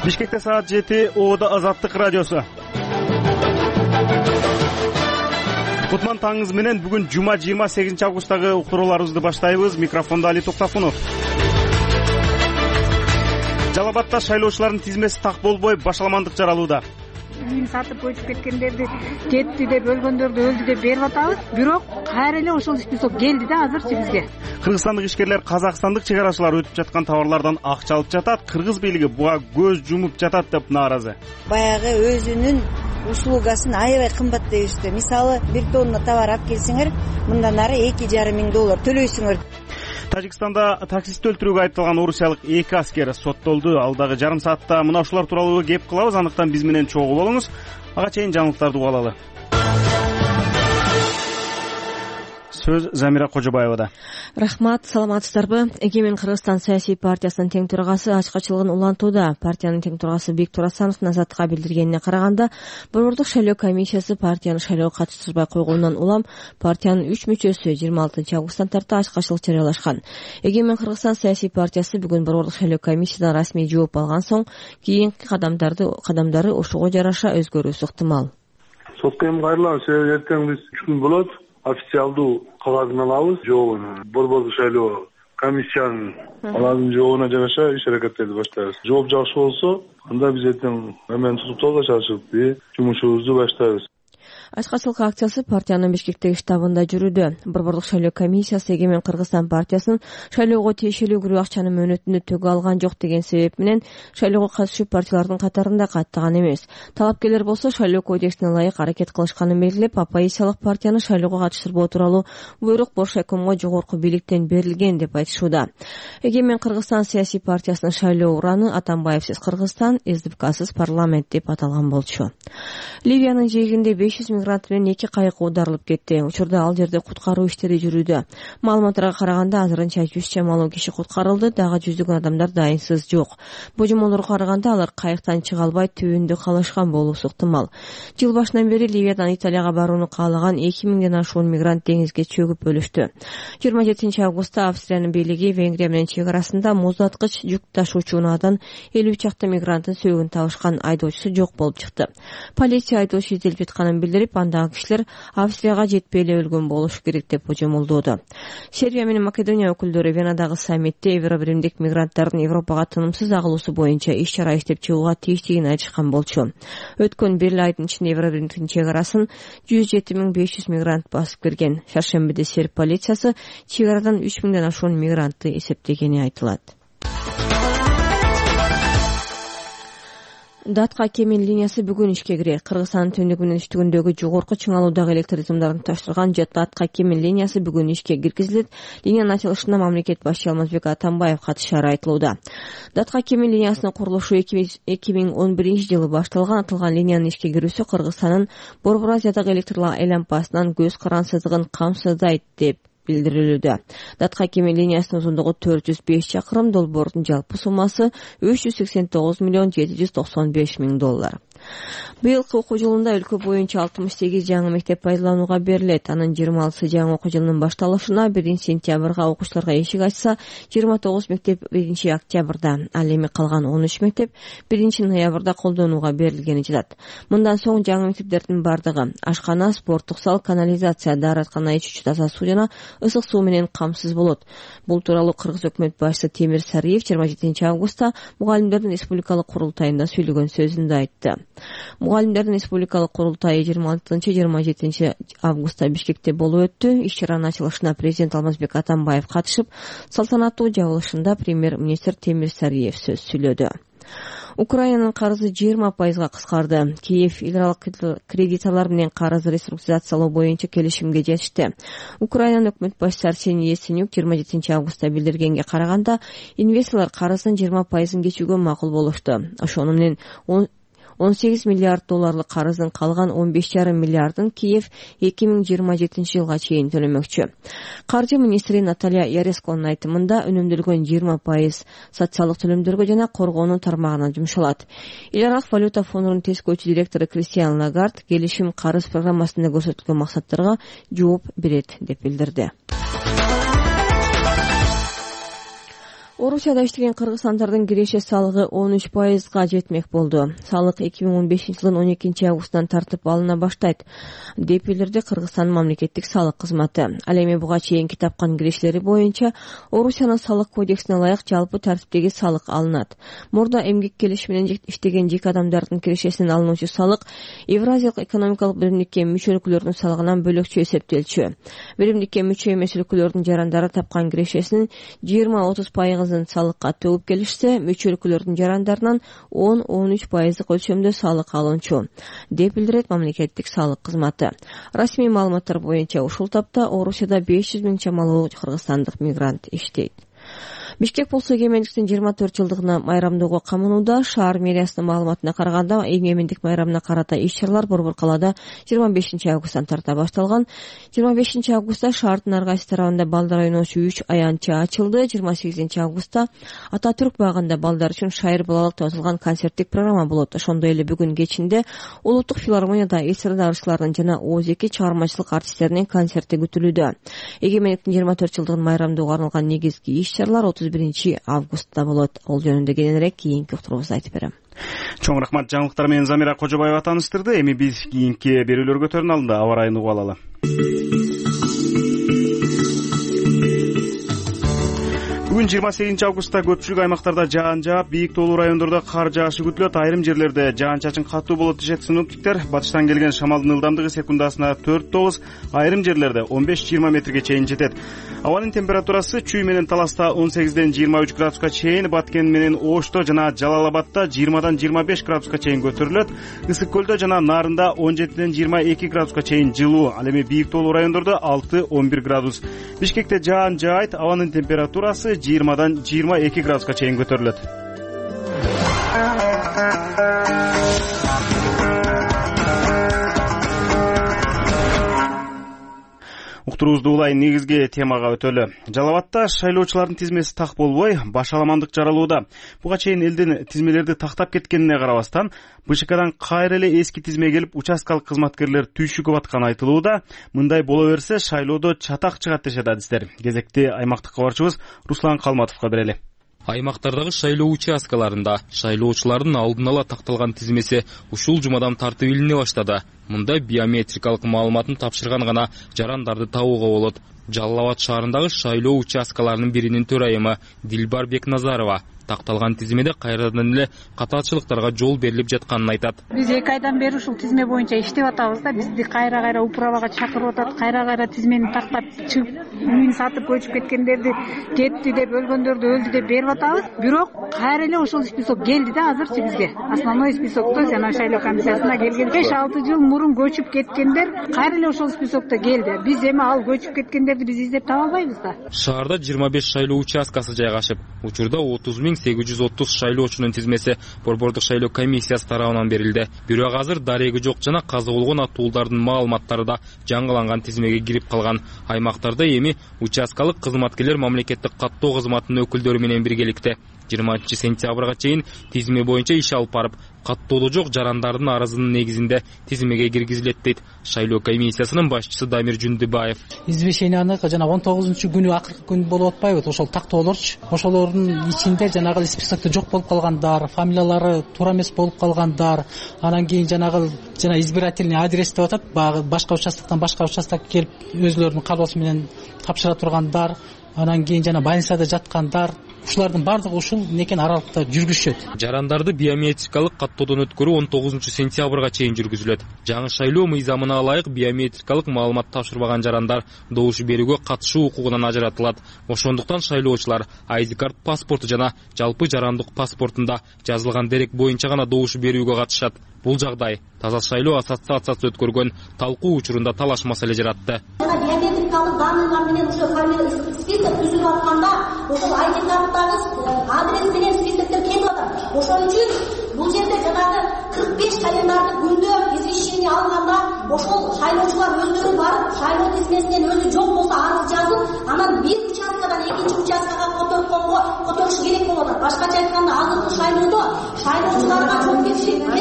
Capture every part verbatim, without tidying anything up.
Бишкекте саат жети, Ода Азаттык радиосу. Кутман таңыңыз менен бүгүн жума жыйырма сегизинчи августтагы уктурууларыбызды баштайбыз. Микрофонда Али Токтофунов. Жалал Абадта шайлоочулардын тизмеси так болбой башаламандык жаралууда. Сатып өтүп кеткендерди, кетти деп, өлгөндөрдү өлдү деп берип атабыз. Бирок кайра эле ошол список келди да азырчы бизге. Кыргызстандык ишкерлер казакстандык чек арачылар өтүп жаткан товарлардан акча алып жатат. Кыргыз бийлиги буга көз жумуп жатат деп нааразы. Баягы өзүнүн услугасын аябай кымбат дешти. Мисалы, бир тонна товар алып келсеңер, мындан ары эки жарым миң доллар төлөйсүңөр. Тажикстанда таксист өлтүрүүгө айыпталган орусиялык эки аскер соттолду. Алдагы жарым саатта мына ушулар тууралуу кеп кылабыз. Андыктан биз менен чогуу болуңуз. Ага чейин жаңылыктарды угуп алалы. Сөз Замира Кожобаевада. Рахмат, саламатсыздарбы? Эгемен Кыргызстан саясий партиясынын тең төрагасы ачкачылыгын улантууда. Партиянын тең төрагасы Бек Турасановдун Азаттыкка билдиргенине караганда, Борбордук шайлоо комиссиясы партияны шайлоого катыштырбай койгондон улам партиянын үч мүчөсү жыйырма алтынчы августтан тарта ачкачылык жарыялашкан. Эгемен Кыргызстан саясий партиясы бүгүн Борбордук шайлоо комиссиядан расмий жооп алган соң кийинки кадамдарды кадамдары ошого жараша өзгөрүүсү ыктымал. Сотко эми кайрылабыз. Эртең биз үч күн болот. Официалдуу кагазын алабыз, жообун. Борбордук шайлоо комиссиянын алардын жообуна жараша иш аракеттерди баштайбыз. Жооп жакшы болсо, анда биз эртең эмен тутуктоого чачып, жумушубузду баштайбыз. Ачкачылык акциясы партиянын Бишкектеги штабында жүрүүдө. Борбордук шайлоо комиссиясы Эгемен Кыргызстан партиясынын шайлоого тиешелүү кирүү акчанын мөөнөтүндө төгө алган жок деген себеп менен шайлоого катышуучу партиялардын катарында каттаган эмес. Талапкерлер болсо шайлоо кодексине ылайык аракет кылышканын белгилеп, оппозициялык партияны шайлоого катыштырбоо тууралуу буйрук Боршайкомго жогорку бийликтен берилген деп айтышууда. Эгемен Кыргызстан саясий партиясынын шайлоо ураны Атамбаевсиз Кыргызстан, СДПКсыз парламент деп аталган болчу. Ливиянын жээгинде беш жүз мигрант менен эки кайык оодарылып кетти. Учурда ал жерде куткаруу иштери жүрүүдө. Маалыматтарга караганда азырынча жүз чамалуу киши куткарылды, дагы жүздөгөн адамдар дайынсыз жок. Божомолдорго караганда алар кайыктан чыга албай түбүндө калышкан болуусу ыктымал. Жыл башынан бери Ливиядан Италияга барууну каалаган эки миңден ашуун мигрант деңизге чөгүп өлүштү. жыйырма жетинчи августта Австриянын бийлиги Венгрия менен чек арасында муздаткыч жүк ташуучу унаадан элүү чакты мигранттын сөөгүн табышкан айдоочусу жок болуп чыкты. Полиция айдоочу изделип жатканын билдирип, андагы кишилер Австрияга жетпей эле өлгөн болушу керек деп божомолдоодо. Сербия менен Македония өкүлдөрү Венадагы саммитте Евробиримдик мигранттардын Европага тынымсыз агылуусу боюнча иш чара иштеп чыгууга тийиштигин айтышкан болчу. Өткөн бир эле айдын ичинде Евробиримдиктин чек арасын жүз жети миң беш жүз мигрант басып кирген. Шаршембиде серб полициясы чек арадан үч миңден ашуун мигрантты эсептегени айтылат. Датка Кемин линиясы бүгүн ишке кирет. Кыргызстандын түндүгү менен түштүгүндөгү жогорку чыңалуудагы электр сымдарын таштырган Датка Кемин линиясы бүгүн ишке киргизилет. Линиянын ачылышына мамлекет башчысы Алмазбек Атамбаев катышары айтылууда. Датка Кемин линиясынын курулушу эки миң он биринчи жылы башталган. Атылган линиянын ишке кирүүсү Кыргызстандын Борбор Азиядагы электр айлампасынан көз карансыздыгын камсыздайт деп билдирилүүдө. Датка Кемин линиясынын узундугу төрт жүз беш чакырым, долбоордун жалпы суммасы үч жүз сексен тогуз миллион жети жүз токсон беш миң доллар. Быйылкы окуу жылында өлкө боюнча алтымыш сегиз жаңы мектеп пайдаланууга берилет. Анын жыйырма алтысы жаңы окуу жылынын башталышына биринчи сентябрга окуучуларга эшик ачса, жыйырма тогуз мектеп биринчи октябрда, ал эми калган он үч мектеп биринчи ноябрда колдонууга берилгени жатат. Мындан соң жаңы мектептердин бардыгы ашкана, спорттук зал, канализация, даараткана, ичүүчү таза суу жана ысык суу менен камсыз болот. Бул тууралуу Кыргыз өкмөт башчысы Темир Сариев жыйырма жетинчи августта мугалимдердин республикалык курултайында сүйлөгөн сөзүндө айтты. Мугалимдердин республикалык курултайы жыйырма алтынчы жыйырма жетинчи августта Бишкекте болуп өттү. Иш чаранын ачылышына президент Алмазбек Атамбаев катышып, салтанаттуу жабылышында премьер-министр Темир Сариев сөз сүйлөдү. Украинанын карызы жыйырма пайызга кыскарды. Киев эл аралык кредиторлор менен карызды реструктуризациялоо боюнча келишимге жетишти. Украинанын өкмөт башчысы Арсений Яценюк жыйырма жетинчи августта билдиргенге караганда, инвесторлор карыздын жыйырма пайызын кечүүгө макул болушту. Ошону менен он сегиз миллиард долларлык карыздын калган он беш жарым миллиардын Киев эки миң жыйырма жетинчи жылга чейин төлөмөкчү. Каржы министри Наталья Яресконун айтымында үнөмдөлгөн жыйырма пайыз социалдык төлөмдөргө жана коргоонун тармагына жумшалат. Эл аралык валюта фондунун тескөөчү директору Кристиан Лагард келишим карыз программасында көрсөтүлгөн максаттарга жооп берет деп билдирди. Орусияда иштеген кыргызстандардын киреше салыгы он үч пайызга жетмек болду. Салык эки миң он бешинчи жылдын он экинчи августунан тартып алына баштайт деп билдирди Кыргызстандын мамлекеттик салык кызматы. Ал эми буга чейинки тапкан кирешелери боюнча Орусиянын салык кодексине ылайык жалпы тартиптеги салык алынат. Мурда эмгек келишими менен иштеген жеке адамдардын кирешесинен алынуучу салык Евразиялык экономикалык биримдикке мүчө өлкөлөрдүн салыгынан бөлөкчө эсептелчү. Биримдикке мүчө эмес өлкөлөрдүн жарандары тапкан кирешесинин жыйырма отуз пайызын салыкка төлөп келишсе, мүчө өлкөлөрдүн жарандарынан он он үч пайыздык өлчөмдө салык алынчу деп билдирет мамлекеттик салык кызматы. Расмий маалыматтар боюнча ушул тапта Орусияда беш жүз миң чамалуу кыргызстандык мигрант иштейт. Бишкек болсо эгемендиктин жыйырма төрт жылдыгына майрамдоого камынууда. Шаар мэриясынын маалыматына караганда, эгемендик майрамына карата иш-чаралар Борбор калаада жыйырма бешинчи августтан тарта башталган. жыйырма бешинчи августта шаардын ар кайсы тарабында балдар ойноочу үч аянтча ачылды. жыйырма сегизинчи августта Ататүрк багында балдар үчүн шайыр балалык деп аталган концерттик программа болот. Ошондой эле бүгүн кечинде Улуттук филармонияда эстрадарчылардын жана Озеки чыгармачылык артисттеринин концерти күтүлүүдө. Эгемендиктин жыйырма төрт жылдыгын майрамдоого арналган негизги иш-чаралар отуз биринчи августта болот. Ол жөнүндө кененирээк кийинки уктурубузда айтып берем. Чоң рахмат, жаңылыктар менен Замира Кожобаева тааныштырды. Эми биз кийинки берүүлөргө өтөрүн алдында аба ырайын угуп алалы. Бүгүн жыйырма сегизинчи августта көпчүлүк аймактарда жаан жаап, бийик тоолуу райондордо кар жаашы күтүлөт. Айрым жерлерде жаан-чачын катуу болот дешет синоптиктер. Батыштан келген шамалдын ылдамдыгы секундасына төрт тогуз, айрым жерлерде он беш жыйырма метрге чейин жетет. Абанын температурасы Чүй менен Таласта он сегизден жыйырма үч градуска чейин, Баткен менен Ошто жана Жалал-Абадта жыйырмадан жыйырма беш градуска чейин көтөрүлөт. Ысык көлдө жана Нарында он жетиден жыйырма эки градуска чейин жылуу. Ал эми бийик тоолуу райондордо алты он бир градус. Бишкекте жаан жаайт, абанын температурасы жыйырмадан жыйырма эки градуска чейин көтөрүлөт. Уктуруубузду улайын негизги темага өтөлү. Жалал-Абадта шайлоочулардын тизмеси так болбой, башаламандык жаралууда. Буга чейин элдин тизмелерди тактап кеткенине карабастан, БШКдан кайра эле эски тизме келип, участкалык кызматкерлер түйшүгүп атканы айтылууда. Мындай боло берсе, шайлоодо чатак чыгат дешет адистер. Кезекти аймактык кабарчыбыз Руслан Калматовго берели. Аймактардагы шайлоо участкаларында шайлоочулардын алдын ала такталган тизмеси ушул жумадан тартып илине баштады. Мында биометрикалык маалыматын тапшырган гана жарандарды табууга болот. Жалал-Абад шаарындагы шайлоо участкаларынын биринин төрайымы Дилбар Бекназарова такталган тизмеде кайрадан эле катаатчылыктарга жол берилип жатканын айтат. Биз эки айдан бери ушул тизме боюнча иштеп атабыз да, бизди кайра-кайра управага чакырып атат, кайра-кайра тизмени тактап чыгып, үйүн сатып көчүп кеткендерди, кетти деп, өлгөндөрдү өлдү деп берип атабыз. Бирок кайра эле ошол список келди да азырчы бизге. Основной списокто жана шайлоо комиссиясына келген беш алты жыл мурун көчүп кеткендер кайра эле ошол списокто келди. Биз эми ал көчүп кеткендерди биз издеп таба албайбыз да. Шаарда жыйырма беш шайлоо участкасы жайгашып, учурда отуз миң сегиз жүз отуз шайлоочунун тизмеси Борбордук шайлоо комиссиясы тарабынан берилди. Бирок азыр дареги жок жана казы болгон аттуулдардын маалыматтары да жаңыланган тизмеге кирип калган. Аймактарда эми участкалык кызматкерлер мамлекеттик каттоо кызматынын өкүлдөрү менен биргеликте жыйырманчы сентябрга чейин тизме боюнча иш алып барып, каттоодо жок жарандардын арызынын негизинде тизмеге киргизилет дейт шайлоо комиссиясынын башчысы Дамир Жүндүбаев. Извещениянын жана он тогузунчу күнү акыркы күн болуп атпайбы? Ошол тактоолорчу. Ошолордун ичинде жанагы списокто жок болуп калгандар, фамилиялары туура эмес болуп калгандар, анан кийин жанагы жана избирательный адрес деп атат, башка участоктон башка участокко келип өзүлөрүнүн каалоосу менен тапшыра тургандар, анан кийин жана больницада жаткандар, ушулардын бардыгы ушул некен аралыкта жүргүзүшөт. Жарандарды биометрикалык каттоодон өткөрүү он тогузунчу сентябрга чейин жүргүзүлөт. Жаңы шайлоо мыйзамына ылайык биометрикалык маалымат тапшырбаган жарандар добуш берүүгө катышуу укугунан ажыратылат. Ошондуктан шайлоочулар ай ди карт паспорту жана жалпы жарандык паспортунда жазылган дерек боюнча гана добуш берүүгө катышат. Бул жагдай Таза шайлоо ассоциациясы өткөргөн талкуу учурунда талаш маселе жаратты. Биометрикалык данныйлар менен ошо фамилия список түзүлүп атканда, ошол ай ди карттагы адрес менен списоктер кетип атат. Ошон үчүн бул жерде жанагы кырк беш календардык күндө извещение алганда, ошол шайлоочулар өздөрү барып, шайлоо тизмесинен өзү жок болсо арыз жазып, анан бир участкадан экинчи участкага которгонго которуш керек болот. Башкача айтканда, азыркы шайлоодо шайлоочуларга жоопкерчилик кетип атат.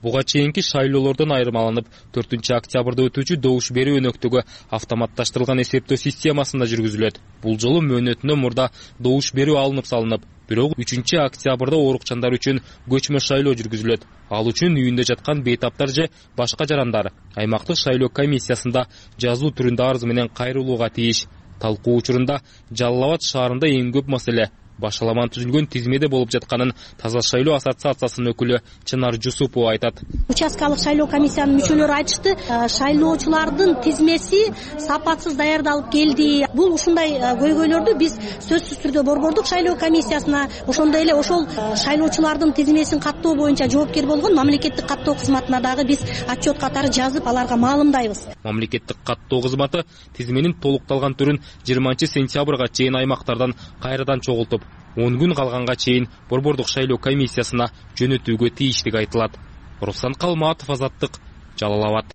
Буга чейинки шайлоолордон айырмаланып, төртүнчү октябрда өтүүчү добуш берүү өнөктөгү автоматташтырылган эсептөө системасында жүргүзүлөт. Бул жолу мөөнөтүнөн мурда добуш берүү алынып салынып, бирок үчүнчү октябрда оорукчандар үчүн көчмө шайлоо жүргүзүлөт. Ал үчүн үйүндө жаткан бейтаптар же башка жарандар аймактык шайлоо комиссиясында жазуу түрүндө арыз менен кайрылууга тийиш. Талкуу учурунда Жалал Абад шаарында эң көп маселе башаламан түзүлгөн тизмеде болуп жатканын Таза шайлоо ассоциациясынын өкүлү Чынар Жусупова айтат. Участкалык шайлоо комиссиянын мүчөлөрү айтышты, шайлоочулардын тизмеси сапатсыз даярдалып келди. Бул ушундай көйгөйлөрдү биз сөзсүз түрдө Борбордук шайлоо комиссиясына, ошондой эле ошол шайлоочулардын тизмесин каттоо боюнча жоопкер болгон мамлекеттик каттоо кызматына дагы биз отчет катары жазып, аларга маалымдайбыз. Мамлекеттик каттоо кызматы тизменин толукталган түрүн жыйырманчы сентябрга чейин аймактардан кайрадан чогултуп, он күн калганга чейин Борбордук шайлоо комиссиясына жөнөтүүгө тийиштиги айтылат. Руслан Калматов, Азаттык, Жалал Абад.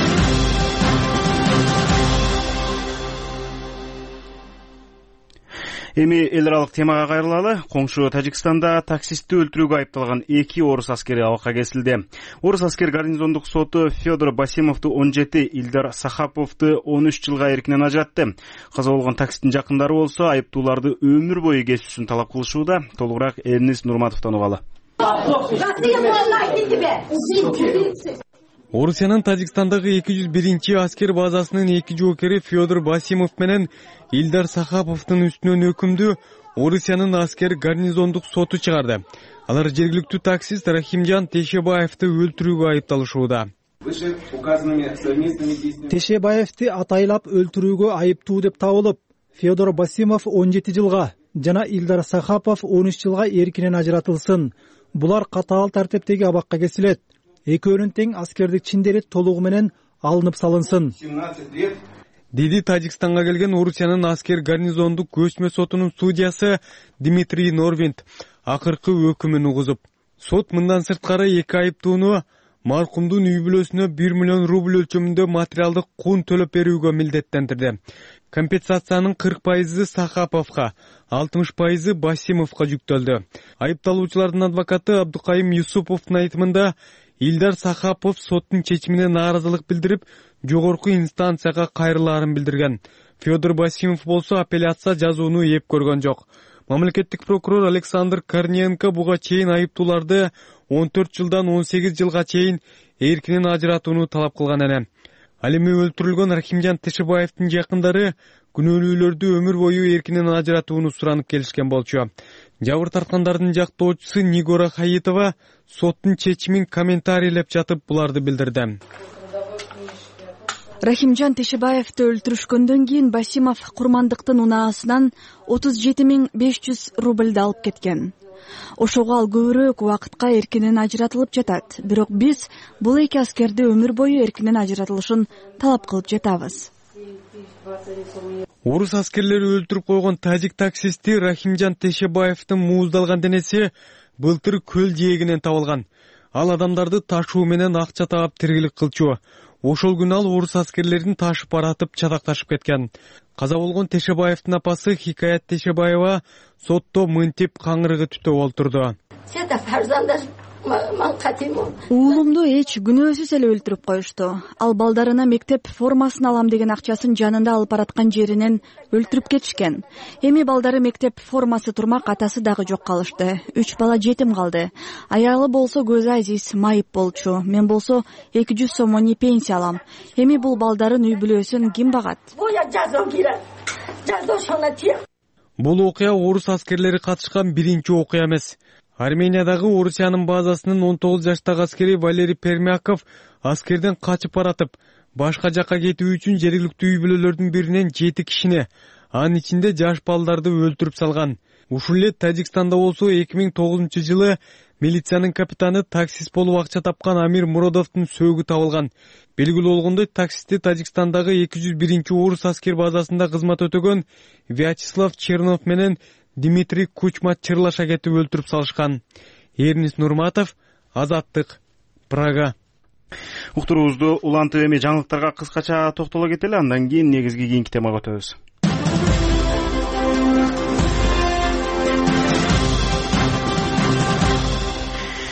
Эми эл аралык темага кайрылалы. Коңшу Тажикстанда таксистти өлтүрүүгө айыпталган эки орус аскери абакка кесилди. Орус аскер гарнизондук соту Федор Басимовду он жети, Илдар Сахаповду он үч жылга эркинен ажыратты. Каза болгон таксисттин жакындары болсо айыптууларды өмүр бою кесүүсүн талап кылышууда. Толугураак Эрнис Нурматовдон угалы. Орусиянын Тажикстандагы эки жүз биринчи аскер базасынын эки жоокери Федор Басимов менен Илдар Сахаповдун үстүнөн өкүмдү Орусиянын аскер гарнизондук соту чыгарды. Алар жергиликтүү таксист Рахимжан Тешебаевди өлтүрүүгө айыпталышууда. Тешебаевди атайлап өлтүрүүгө айыптуу деп табылып, Федор Басимов он жети жылга жана Илдар Сахапов он үч жылга эркинен ажыратылсын. Булар катаал тартиптеги абакка кесилет. Экөөнүн тең аскердик чиндери толугу менен алынып салынсын, деди Тажикстанга келген Орусиянын аскер гарнизондук көчмө сотунун судьясы Дмитрий Норвинд акыркы өкүмүн угузуп, сот мындан сырткары эки айыптууну маркумдун үй бүлөсүнө бир миллион рубль өлчөмүндө материалдык кун төлөп берүүгө милдеттендирди. Компенсациянын кырк пайызы Сахаповго, алтымыш пайызы Басимовго жүктөлдү. Айыпталуучулардын адвокаты Абдукайым Юсуповдун айтымында Илдар Сахапов соттун чечимине нааразылык билдирип, жогорку инстанцияга кайрылаарын билдирген. Федор Басимов болсо апелляция жазууну эп көргөн жок. Мамлекеттик прокурор Александр Корниенко буга чейин айыптууларды он төрт жылдан он сегиз жылга чейин эркинен ажыратууну талап кылган эле. Ал эми өлтүрүлгөн Рахимжан Тешебаевдин жакындары күнөөлүүлөрдү өмүр бою эркинен ажыратууну суранып келишкен болчу. Жабыр тарткандардын жактоочусу Нигора Хаитова соттун чечимин комментарийлеп жатып буларды билдирди. Рахимжан Тешебаевди өлтүрүшкөндөн кийин Басимов курмандыктын унаасынан отуз жети миң беш жүз рубльды алып кеткен. Ошого ал көбүрөөк убакытка эркинен ажыратылып жатат. Бирок биз бул эки аскерди өмүр бою эркинен ажыратылышын талап кылып жатабыз. Орус аскерлери өлтүрүп койгон тажик таксисти Рахимжан Тешебаевдин мууздалган денеси былтыр көл жээгинен табылган. Ал адамдарды ташуу менен акча таап тиргилик кылчу. Ошол күнү ал орус аскерлерин ташып баратып чатакташып кеткен. Каза болгон Тешебаевдин апасы Хикаят Тешебаева сотто мынтип каңырыгы түтөп олтурду. Уулумду эч күнөөсүз эле өлтүрүп коюшту. Ал балдарына мектеп формасын алам деген акчасын жанында алып бараткан жеринен өлтүрүп кетишкен. Эми балдары мектеп формасы турмак, атасы дагы жок калышты. Үч бала жетим калды. Аялы болсо көзү азиз майып болчу. Мен болсо эки жүз сомони пенсия алам. Эми бул балдарын үй бүлөсүн ким багат? Бул окуя орус аскерлери катышкан биринчи окуя эмес. Армениядагы Орусиянын базасынын он тогуз жаштагы аскери Валерий Пермяков аскерден качып баратып, башка жакка кетүү үчүн жергиликтүү үй бүлөлөрдүн биринен жети кишини, анын ичинде жаш балдарды өлтүрүп салган. Ушул эле Тажикстанда болсо эки миң тогузунчу жылы милициянын капитаны таксист болуп акча тапкан Амир Муродовдун сөөгү табылган. Белгилүү болгондой, таксистти Тажикстандагы эки жүз биринчи орус аскер базасында кызмат өтөгөн Вячеслав Чернов менен Дмитрий Кучма чырлаша кетип өлтүрүп салышкан. Эрнис Нурматов, Азаттык, Прага. Уктуруубузду улантып эми жаңылыктарга кыскача токтоло кетели, андан кийин негизги кийинки темага өтөбүз.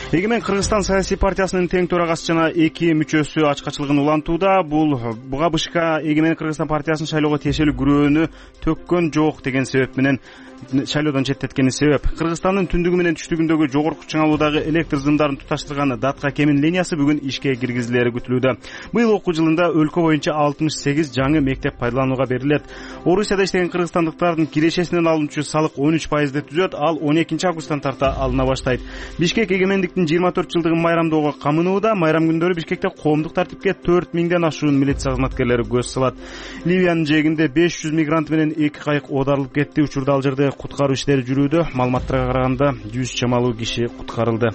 Эгемен Кыргызстан саясий партиясынын тең төрагасы жана эки мүчөсү ачкачылыгын улантууда. Бул буга БШК Эгемен Кыргызстан партиясын шайлоого тиешелүү күрөөнү төккөн жок деген себеп менен шайлоодон четтеткени себеп. Кыргызстандын түндүгү менен түштүгүндөгү жогорку чыңалуудагы электр зымдарын туташтырган Датка Кемин линиясы бүгүн ишке киргизилери күтүлүүдө. Быйыл окуу жылында өлкө боюнча алтымыш сегиз жаңы мектеп пайдаланууга берилет. Орусияда иштеген кыргызстандыктардын кирешесинен алынчу салык он үч пайызды түзөт, ал он экинчи августтан тарта алына баштайт. Бишкек эгемендиктин жыйырма төрт жылдыгын майрамдоого камынууда. Майрам күндөрү Бишкекте коомдук тартипке төрт миңден ашуун милиция кызматкерлери көз салат. Ливиянын жээгинде беш жүз мигрант менен эки кайык оодарылып кетти. Учурда ал жерде куткаруу иштери жүрүүдө. Маалыматтарга караганда жүз чамалуу киши куткарылды.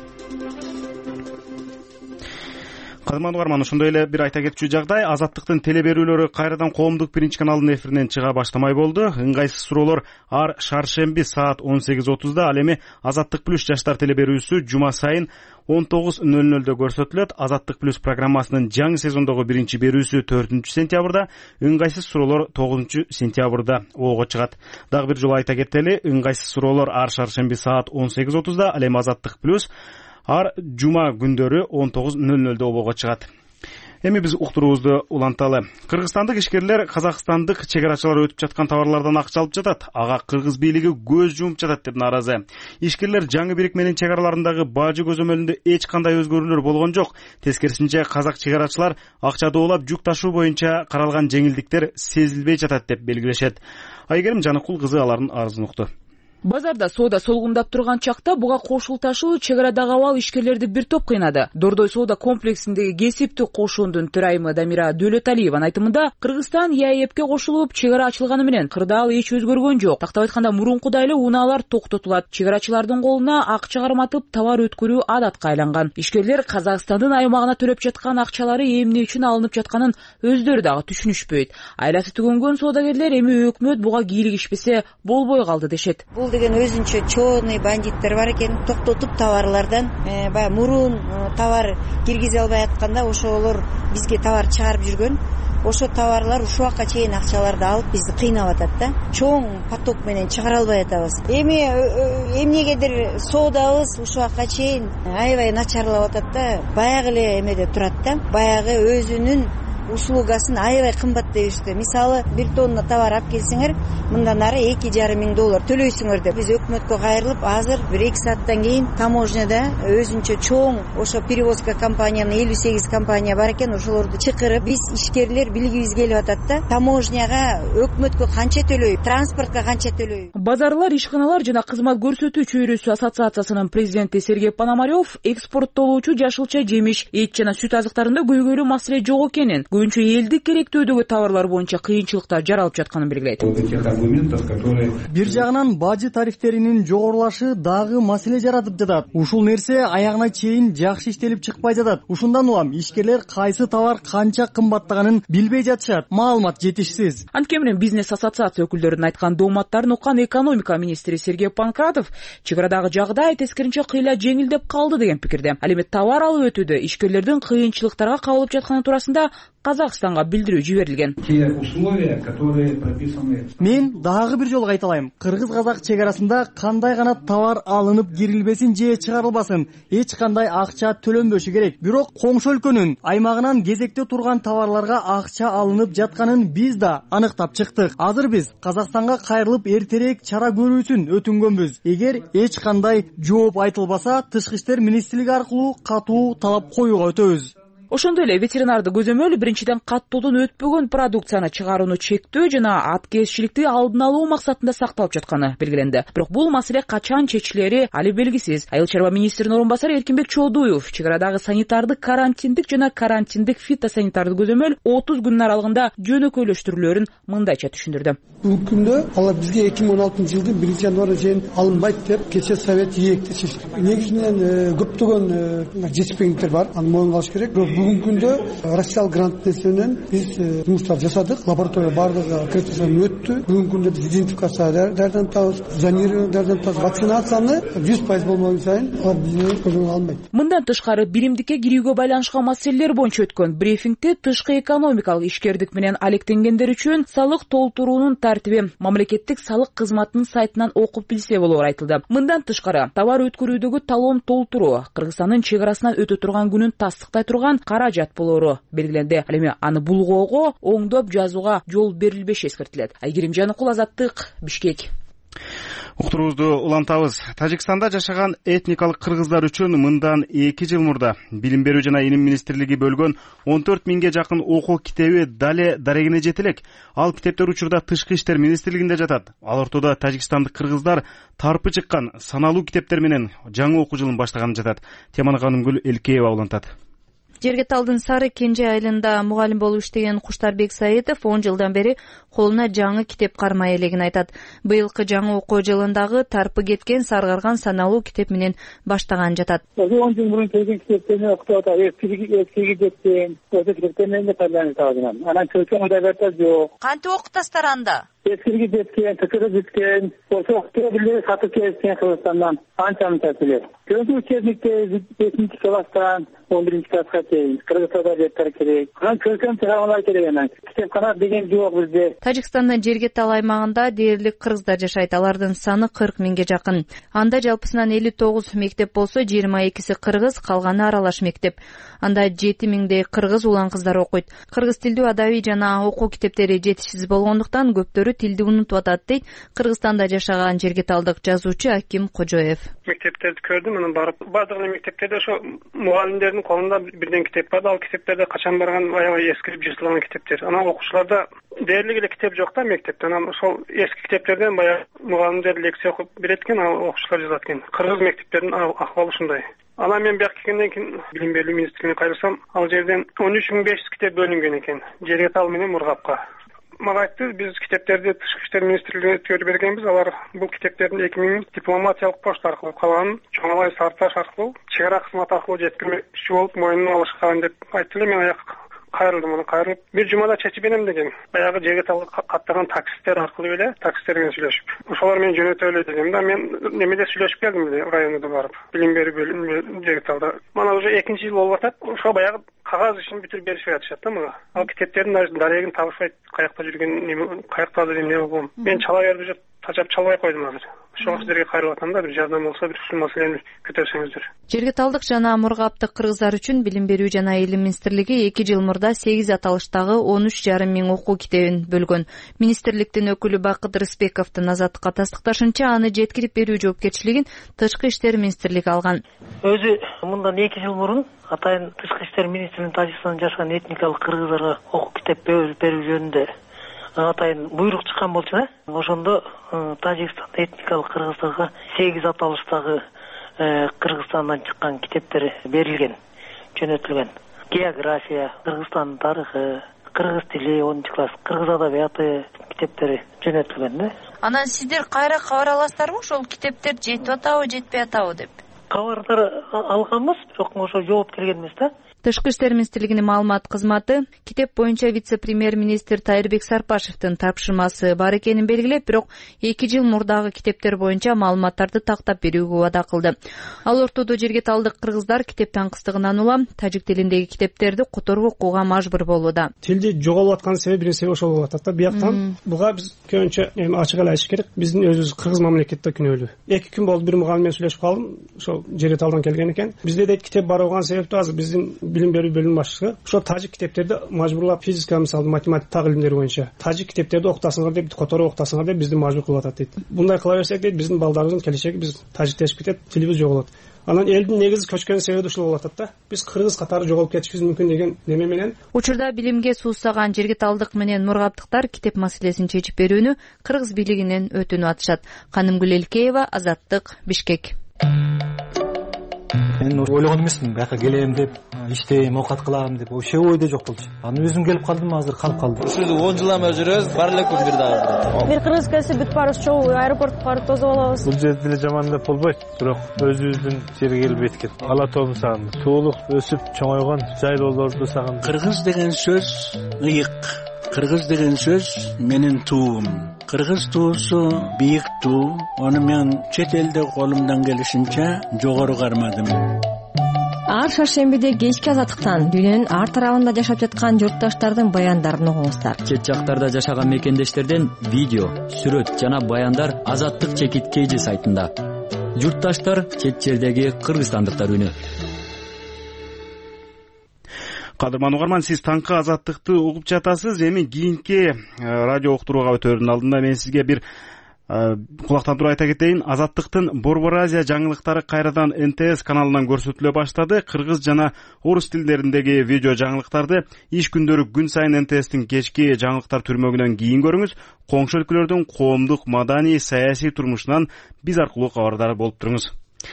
Кадырман угарман, ошондой эле бир айта кетчү жагдай. Азаттыктын теле берүүлөрү кайрадан коомдук биринчи каналдын эфиринен чыга баштамай болду. Ыңгайсыз суроолор ар шаршемби саат он сегиз отузда, ал эми Азаттык плюс жаштар теле берүүсү жума сайын он тогуз нөл нөлдө көрсөтүлөт. Азаттык плюс программасынын жаңы сезондогу биринчи берүүсү төртүнчү сентябрда, ыңгайсыз суроолор тогузунчу сентябрда оого чыгат. Дагы бир жолу айта кетели, ыңгайсыз суроолор ар шаршемби саат он сегиз отузда, ал эми Азаттык плюс ар жума күндөрү он тогуз нөл нөлдө обого чыгат. Эми биз уктуруубузду уланталы. Кыргызстандык ишкерлер казакстандык чегарачылар өтүп жаткан товарлардан акча алып жатат. Ага кыргыз бийлиги көз жумуп жатат деп нааразы. Ишкерлер жаңы бирикменин чегараларындагы бажы көзөмөлүндө эч кандай өзгөрүүлөр болгон жок. Тескерисинче казак чегарачылар акча доолап жүк ташуу боюнча каралган жеңилдиктер сезилбей жатат деп белгилешет. Айгерим Жаныкул кызы алардын арызын укту. Базарда соода солгундап турган чакта буга кошул ташуу чегарадагы абал ишкерлерди бир топ кыйнады. Дордой соода комплексиндеги кесиптик кошуундун төрайымы Дамира Дөөлөталиеванын айтымында, Кыргызстан ЕАЭПке кошулуп чегара ачылганы менен кырдаал эч өзгөргөн жок. Тактап айтканда, мурункудай эле унаалар токтотулат. Чегарачылардын колуна акча карматып товар өткөрүү адатка айланган. Ишкерлер Казакстандын аймагына төлөп жаткан акчалары эмне үчүн алынып жатканын өздөрү дагы түшүнүшпөйт. Айласы түгөнгөн соодагерлер эми өкмөт буга кийлигишпесе болбой калды дешет. Деген өзүнчө чоонный бандиттер бар экен, токтотуп товарлардан баягы мурун товар киргизе албай атканда ошолор бизге товар чыгарып жүргөн. Ошо товарлар ушул убакка чейин акчаларды алып бизди кыйнап атат да. Чоң поток менен чыгара албай атабыз. Эми эмнегедир соодабыз ушул убакка чейин аябай начарлап атат да. Баягы эле эмеде турат да. Баягы өзүнүн услугасын аябай кымбаттайбышты. Мисалы, бир тонна товар алып келсеңер, мындан ары эки жарым миң доллар төлөйсүңөр деп. Биз өкмөткө кайрылып, азыр бир эки сааттан кийин таможняда өзүнчө чоң ошо перевозка компаниянын элүү сегиз компания бар экен, ошолорду чакырып, биз ишкерлер билгибиз келип атат да. Таможняга өкмөткө канча төлөй, транспортко канча төлөй. Базарлар, ишканалар жана кызмат көрсөтүү чөйрөсү ассоциациясынын президенти Сергей Пономарев экспорттолуучу жашылча жемиш, эт жана сүт азыктарында көйгөйлүү маселе жок экенин, көбүнчө элдик керектөөдөгү товарлар боюнча кыйынчылыктар жаралып жатканын белгилейт. Бир жагынан бажы тарифтеринин жогорулашы дагы маселе жаратып жатат. Ушул нерсе аягына чейин жакшы иштелип чыкпай жатат. Ушундан улам ишкерлер кайсы товар канча кымбаттаганын билбей жатышат. Маалымат жетишсиз. Анткени менен бизнес ассоциация өкүлдөрүнүн айткан дооматтарын уккан экономика министри Сергей Панкратов чегарадагы жагдай тескеринче кыйла жеңилдеп калды деген пикирде. Ал эми товар алып өтүүдө ишкерлердин кыйынчылыктарга кабылып жатканы туурасында Казакстанга билдирүү жиберилген. Мен дагы бир жолу кайталайм. Кыргыз-казак чегарасында кандай гана товар алынып кирилбесин же чыгарылбасын, эч кандай акча төлөнбөшү керек. Бирок коңшу өлкөнүн аймагынан кезекте турган товарларга акча алынып жатканын биз да аныктап чыктык. Азыр биз Казакстанга кайрылып эртерээк чара көрүүсүн өтүнгөнбүз. Эгер эч кандай жооп айтылбаса, тышкы иштер министрлиги аркылуу катуу талап коюуга өтөбүз. Ошондой эле ветеринарды көзөмөл биринчиден каттоодон өтпөгөн продукцияны чыгарууну чектөө жана аткезчиликти алдын алуу максатында сакталып жатканы белгиленди. Бирок бул маселе качан чечилери али белгисиз. Айыл чарба министринин орун басары Эркинбек Чоодуев чегарадагы санитардык карантиндик жана карантиндик фитосанитардык көзөмөл отуз күнүн аралыгында жөнөкөйлөштүрүлөрүн мындайча түшүндүрдү. Бүгүнкү күндө алар бизге эки миң он алтынчы жылдын биринчи январына чейин алынбайт деп кечээ совет ийекти чечти. Негизинен көптөгөн жетишпегендиктер бар, аны моюнга алыш керек. бүгүнкү күндө россиялык грант менен биз жумуштар жасадык. Лаборатория бардыгы аккредитациядан өттү. Бүгүнкү күндө биз идентификация даярдантабыз, зонирование даярдантабыз. Вакцинацияны жүз пайыз болмогон сайын алар бизди көзөмөлгө алмайт. Мындан тышкары биримдикке кирүүгө байланышкан маселелер боюнча өткөн брифингде тышкы экономикалык ишкердик менен алектенгендер үчүн салык толтуруунун тартиби мамлекеттик салык кызматынын сайтынан окуп билсе болоор айтылды. Мындан тышкары товар өткөрүүдөгү талон толтуруу Кыргызстандын чек арасынан өтө турган күнүн тастыктай турган каражат болоору белгиленди. Ал эми аны булгоого оңдоп жазууга жол берилбеши эскертилет. Айгерим Жаныкул, Азаттык, Бишкек. Уктуруубузду улантабыз. Тажикстанда жашаган этникалык кыргыздар үчүн мындан эки жыл мурда Билим берүү жана илим министрлиги бөлгөн он төрт миңге жакын окуу китеби дале дарегине жете элек. Ал китептер учурда Тышкы иштер министрлигинде жатат. Ал ортодо тажикстандык кыргыздар тарпы чыккан саналуу китептер менен жаңы окуу жылын баштаганы жатат. Теманы Канымгүл Элкеева улантат. Жергеталдын Сары Кенже айылында мугалим болуп иштеген Куштарбек Саитов он жылдан бери колуна жаңы китеп кармай элегин айтат. Быйылкы жаңы окуу жылындагы тарпы кеткен саргарган саналуу китеп менен баштаган жатат. он жыл мурун келген китептерди окутуп атат. Эски кеткен, осы китептер менен пайдаланып атат. Анан чөчөң адабиятта жок. Кантип окутасыздар анда? Эскиги жеткен, тыкыры жеткен, ошо китептерди сатып келген Кыргызстандан анча-мынча келет. Көбү учебникте бешинчи класстан он биринчи класска чейин кыргызча жеттер керек. Анан көркөм программалар керек анан. Китепкана деген жок бизде. Тажикстандын Жергетал аймагында дээрлик кыргыздар жашайт. Алардын саны кырк миңге жакын. Анда жалпысынан элүү тогуз мектеп болсо, жыйырма экиси кыргыз, калганы аралаш мектеп. Анда жети миңдей кыргыз улан кыздар окуйт. Кыргыз тилдүү адабий жана окуу китептери жетишсиз болгондуктан көптөрү тилди унутуп атат дейт Кыргызстанда жашаган жергеталдык жазуучу Аким Кожоев. Мектептерди көрдүм, анан барып бардыгы мектептерде ошо мугалимдердин колунда бирден китеп бар. Ал китептерде качан барган аябай эскирип жыртылган китептер. Анан окуучуларда дээрлик эле китеп жок да мектепте. Анан ошол эски китептерден баягы мугалимдер лекция окуп берет экен, ал окуучулар жазат экен. Кыргыз мектептеринин ахвалы ушундай. Анан мен бияка келгенден кийин Билим берүү министрлигине кайрылсам, ал жерден он үч миң беш жүз китеп бөлүнгөн экен. Жергетал менен Мургапка. Мага айтты, биз китептерди Тышкы иштер министрлигине өткөрүп бергенбиз. Алар бул китептердин эки миңин дипломатиялык почта аркылуу, калганын Чоңалай Сарташ аркылуу, чек ара кызматы аркылуу жеткирмекчи болуп моюнуна алышкан деп айтты эле. Мен аяк кайрылдым, аны кайрылып бир жумада чечип берем деген. Баягы Жергеталга каттаган таксисттер аркылуу эле, таксисттер менен сүйлөшүп. Ошолор мени жөнөтө эле дегем да, мен немеде сүйлөшүп келдим эле районда барып. Билим берүү бөлүмүнө Жергеталда. Мана уже экинчи жыл болуп атат. Ошо баягы кагаз ишин бүтүрүп беришип атышат да мага. Ал китептердин дарегин табышпайт, каякта жүргөн, каякта эмне болгон. Мен чала берип уже тажап чалбай койдум азыр. Ошого сиздерге кайрылып атам да, бир жардам болсо, бир ушул маселени көтөрсөңүздөр. Жергеталдык жана Мургаптык кыргыздар үчүн Билим берүү жана илим министрлиги эки жыл мурда сегиз аталыштагы он үч жарым миң окуу китебин бөлгөн. Министрликтин өкүлү Бакыт Рыспековдун Азаттыкка тастыкташынча, аны жеткирип берүү жоопкерчилигин Тышкы иштер министрлиги алган. Өзү мындан эки жыл мурун атайын Тышкы иштер министринин Тажикстанда жашаган этникалык кыргыздарга окуу китеп берүү жөнүндө атайын буйрук чыккан болчу да. Ошондо Тажикстанда этникалык кыргыздарга сегиз аталыштагы Кыргызстандан чыккан китептер берилген, жөнөтүлгөн. География, Кыргызстандын тарыхы, кыргыз тили онунчу класс, кыргыз адабияты китептери жөнөтүлгөн да. Анан сиздер кайра кабар аласыздарбы, ошол китептер жетип атабы, жетпей атабы деп? Кабардар алганбыз, бирок ошо жооп келген эмес да. Тышкы иштер министрлигинин маалымат кызматы китеп боюнча вице-премьер-министр Тайырбек Сарпашевдин тапшырмасы бар экенин белгилеп, бирок эки жыл мурдагы китептер боюнча маалыматтарды тактап берүүгө убада кылды. Ал ортодо жергеталдык кыргыздар китеп таңкыстыгынан улам тажик тилиндеги китептерди которуп окууга мажбур болууда. Тилди жоголуп аткан себеби бир себеби ошол болуп атат да. Бияктан буга биз көбүнчө эми ачык эле айтыш керек, биздин өзүбүз кыргыз мамлекетте күнөөлүү. эки күн болду бир мугалим менен сүйлөшүп калдым, ошол Жергеталдан келген экен. Бизде дейт китеп бар болгон себептүү азыр биздин билим берүү бөлүм башчысы ошо тажик китептерди мажбурлап, физика, мисалы математика, так илимдери боюнча тажик китептерди окутасыңар деп, которуп окутасыңар деп бизди мажбур кылып атат дейт. Мындай кыла берсек дейт, биздин балдарыбыздын келечеги биз тажиктешип кетет, тилибиз жоголот. Анан элдин негизи көчкөн себеби ушул болуп атат да. Биз кыргыз катары жоголуп кетишибиз мүмкүн деген неме менен. Учурда билимге суусаган жергеталдык менен мургаптыктар китеп маселесин чечип берүүнү кыргыз бийлигинен өтүнүп атышат. Канымгүл Элкеева, Азаттык, Бишкек. мен ойлогон эмесмин бияка келем деп, иштейм, оокат кылам деп, вообще ойдо жок болчу. Анан өзүм келип калдым, азыр калып калдым. Ушул он жылдан бери жүрөбүз, бар элек бир дагы. Бир кыргыз келсе бүт барыбыз чогуу аэропортко барып тосуп алабыз. Бул жерде деле жаман деп болбойт, бирок өзүбүздүн жерге келип эткет. Ала тообун сагындым. Туулук өсүп чоңойгон жайлоолорду сагындым. Кыргыз деген сөз ыйык. Кыргыз деген сөз менин туум. Кыргыз туусу бийик туу. Аны мен чет элде колумдан келишинче жогору кармадым. Ар шаршембиде кечки азаттыктан дүйнөнүн ар тарабында жашап жаткан журтташтардын баяндарын угуңуздар. Чет жактарда жашаган мекендештерден видео, сүрөт жана баяндар Азаттык чекит кейжи сайтында. Журтташтар чет жердеги кыргызстандыктар үнү. Кадырман угарман, сиз таңкы Азаттыкты угуп жатасыз. Эми кийинки радио уктурууга өтөөрдүн алдында мен сизге бир кулактан туруп айта кетейин. Азаттыктын Борбор Азия жаңылыктары кайрадан эн тэ эс каналынан көрсөтүлө баштады. Кыргыз жана орус тилдериндеги видео жаңылыктарды иш күндөрү күн сайын эн тэ эстин кечки жаңылыктар түрмөгүнөн кийин көрүңүз. Коңшу өлкөлөрдүн коомдук, маданий, саясий турмушунан биз аркылуу кабардар болуп туруңуз.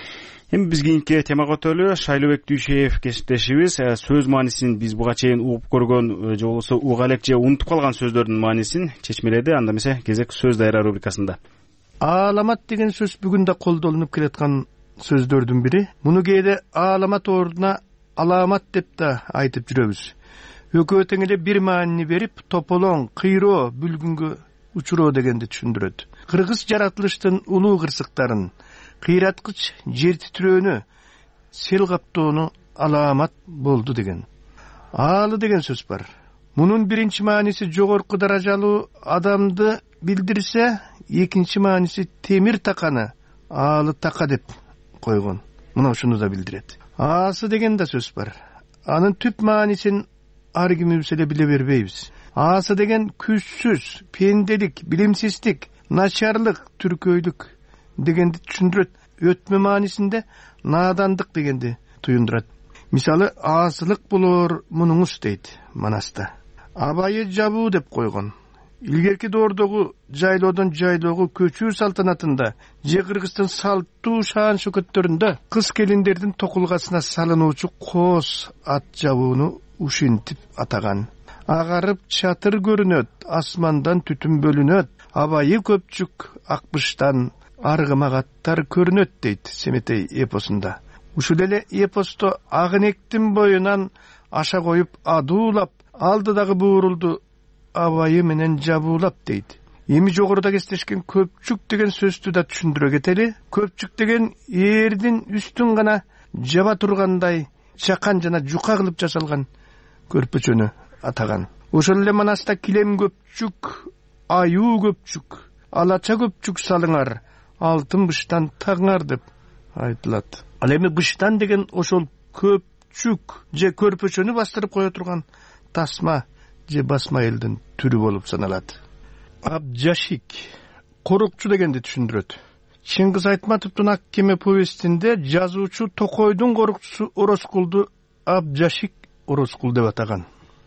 Эми биз кийинки темага өтөлү. Шайлообек Дүйшеев кесиптешибиз сөз маанисин биз буга чейин угуп көргөн же болбосо уга элек же унутуп калган сөздөрдүн маанисин чечмеледи. Анда эмесе кезек сөз дайра рубрикасында. Ааламат деген сөз бүгүн да колдонулуп келаткан сөздөрдүн бири. Муну кээде ааламат ордуна аламат деп да айтып жүрөбүз. Экөө тең эле бир маанини берип, тополоң, кыйроо, бүлгүнгө учуроо дегенди түшүндүрөт. Кыргыз жаратылыштын улуу кырсыктарын, кыйраткыч жер титирөөнү, сел каптоону аламат болду деген. Аалы деген сөз бар. Мунун биринчи мааниси жогорку даражалуу адамды билдирсе, экинчи мааниси темир таканы аалы така деп койгон. Мына ушуну да билдирет. Аасы деген да сөз бар. Анын түп маанисин ар кимибиз эле биле бербейбиз. Аасы деген күчсүз, пенделик, билимсиздик, начарлык, түркөйлүк дегенди түшүндүрөт. Өтмө маанисинде наадандык дегенди туюндурат. Мисалы, аасылык болор мунуңуз дейт Манаста. Абайы жабуу деп койгон. Илгерки доордогу жайлоодон жайлоого көчүү салтанатында, же Кыргыздын салттуу шаан шөкөттөрүндө кыз келиндердин токулгасына салынуучу коос ат жабууну ушинтип атаган. Агарып чатыр көрүнөт, асмандан түтүн бөлүнөт, абайы көпчүк акбыштан аргымагаттар көрүнөт дейт Семетей эпосунда. Ушул эле эпосто Агынектин боюнан аша коюп адуулап, алдыдагы буурулду абайы менен жабуулап дейт. Эми жогоруда кестешкен көпчүк деген сөздү да түшүндүрө кетели. Көпчүк деген эрдин үстүн гана жаба тургандай чакан жана жука кылып жасалган көрпөчөнү атаган. Ошол эле Манаста килем көпчүк, аюу көпчүк, алача көпчүк салыңар, алтын быштан таңар деп айтылат. Ал эми быштан деген ошол көпчүк же көрпөчөнү бастырып кое турган тасма же басма элдин түрү болуп саналат. Абжашик, корукчу дегенди түшүндүрөт. Чыңгыз Айтматовдун Ак кеме повестинде жазуучу Токойдун корукчусу Ороскулду Абжашик Ороскул деп атаган.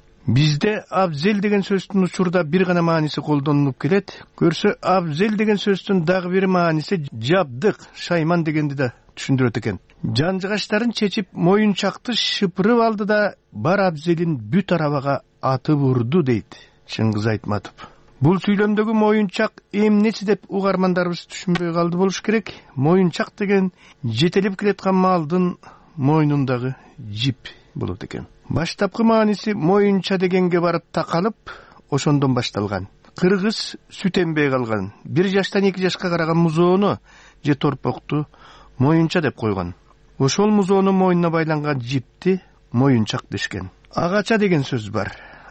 Бизде абзел деген сөздүн учурда бир гана мааниси колдонулуп келет. Көрсө, абзел деген сөздүн дагы бир мааниси жабдык, шайман дегенди да түшүндүрөт экен. Жанжыгаштарын чечип, моюнчакты шыпырып алды да бар абзелин бүт арабага атып урду дейт Чыңгыз Айтматов. Бул сүйлөмдөгү моюнчак эмнеси деп угармандарыбыз түшүнбөй калды болуш керек. Моюнчак деген жетелеп келаткан малдын мойнундагы жип болот экен. Баштапкы мааниси моюнча дегенге барып такалып, ошондон башталган. Кыргыз сүт эмбей калган, бир жаштан эки жашка караган музоону же торпокту моюнча деп койгон. Ошол музоону мойнуна байланган жипти моюнчак дешкен. Агача деген сөз бар.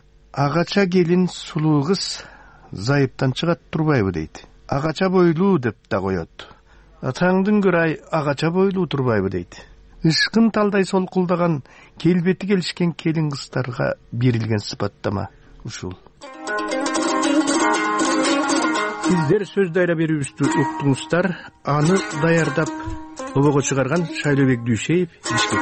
Агача келин сулуу кыз зайыптан чыгат турбайбы дейт. Агача бойлуу деп да коет. Атаңдын көрай агача бойлуу турбайбы дейт. Ышкын талдай солкулдаган, келбети келишкен келин кыздарга берилген сыпаттама ушул. Сиздер сөз дайра берүүбүздү уктуңуздар. Аны даярдап тобого чыгарган Шайлообек Дүйшеев, Бишкек.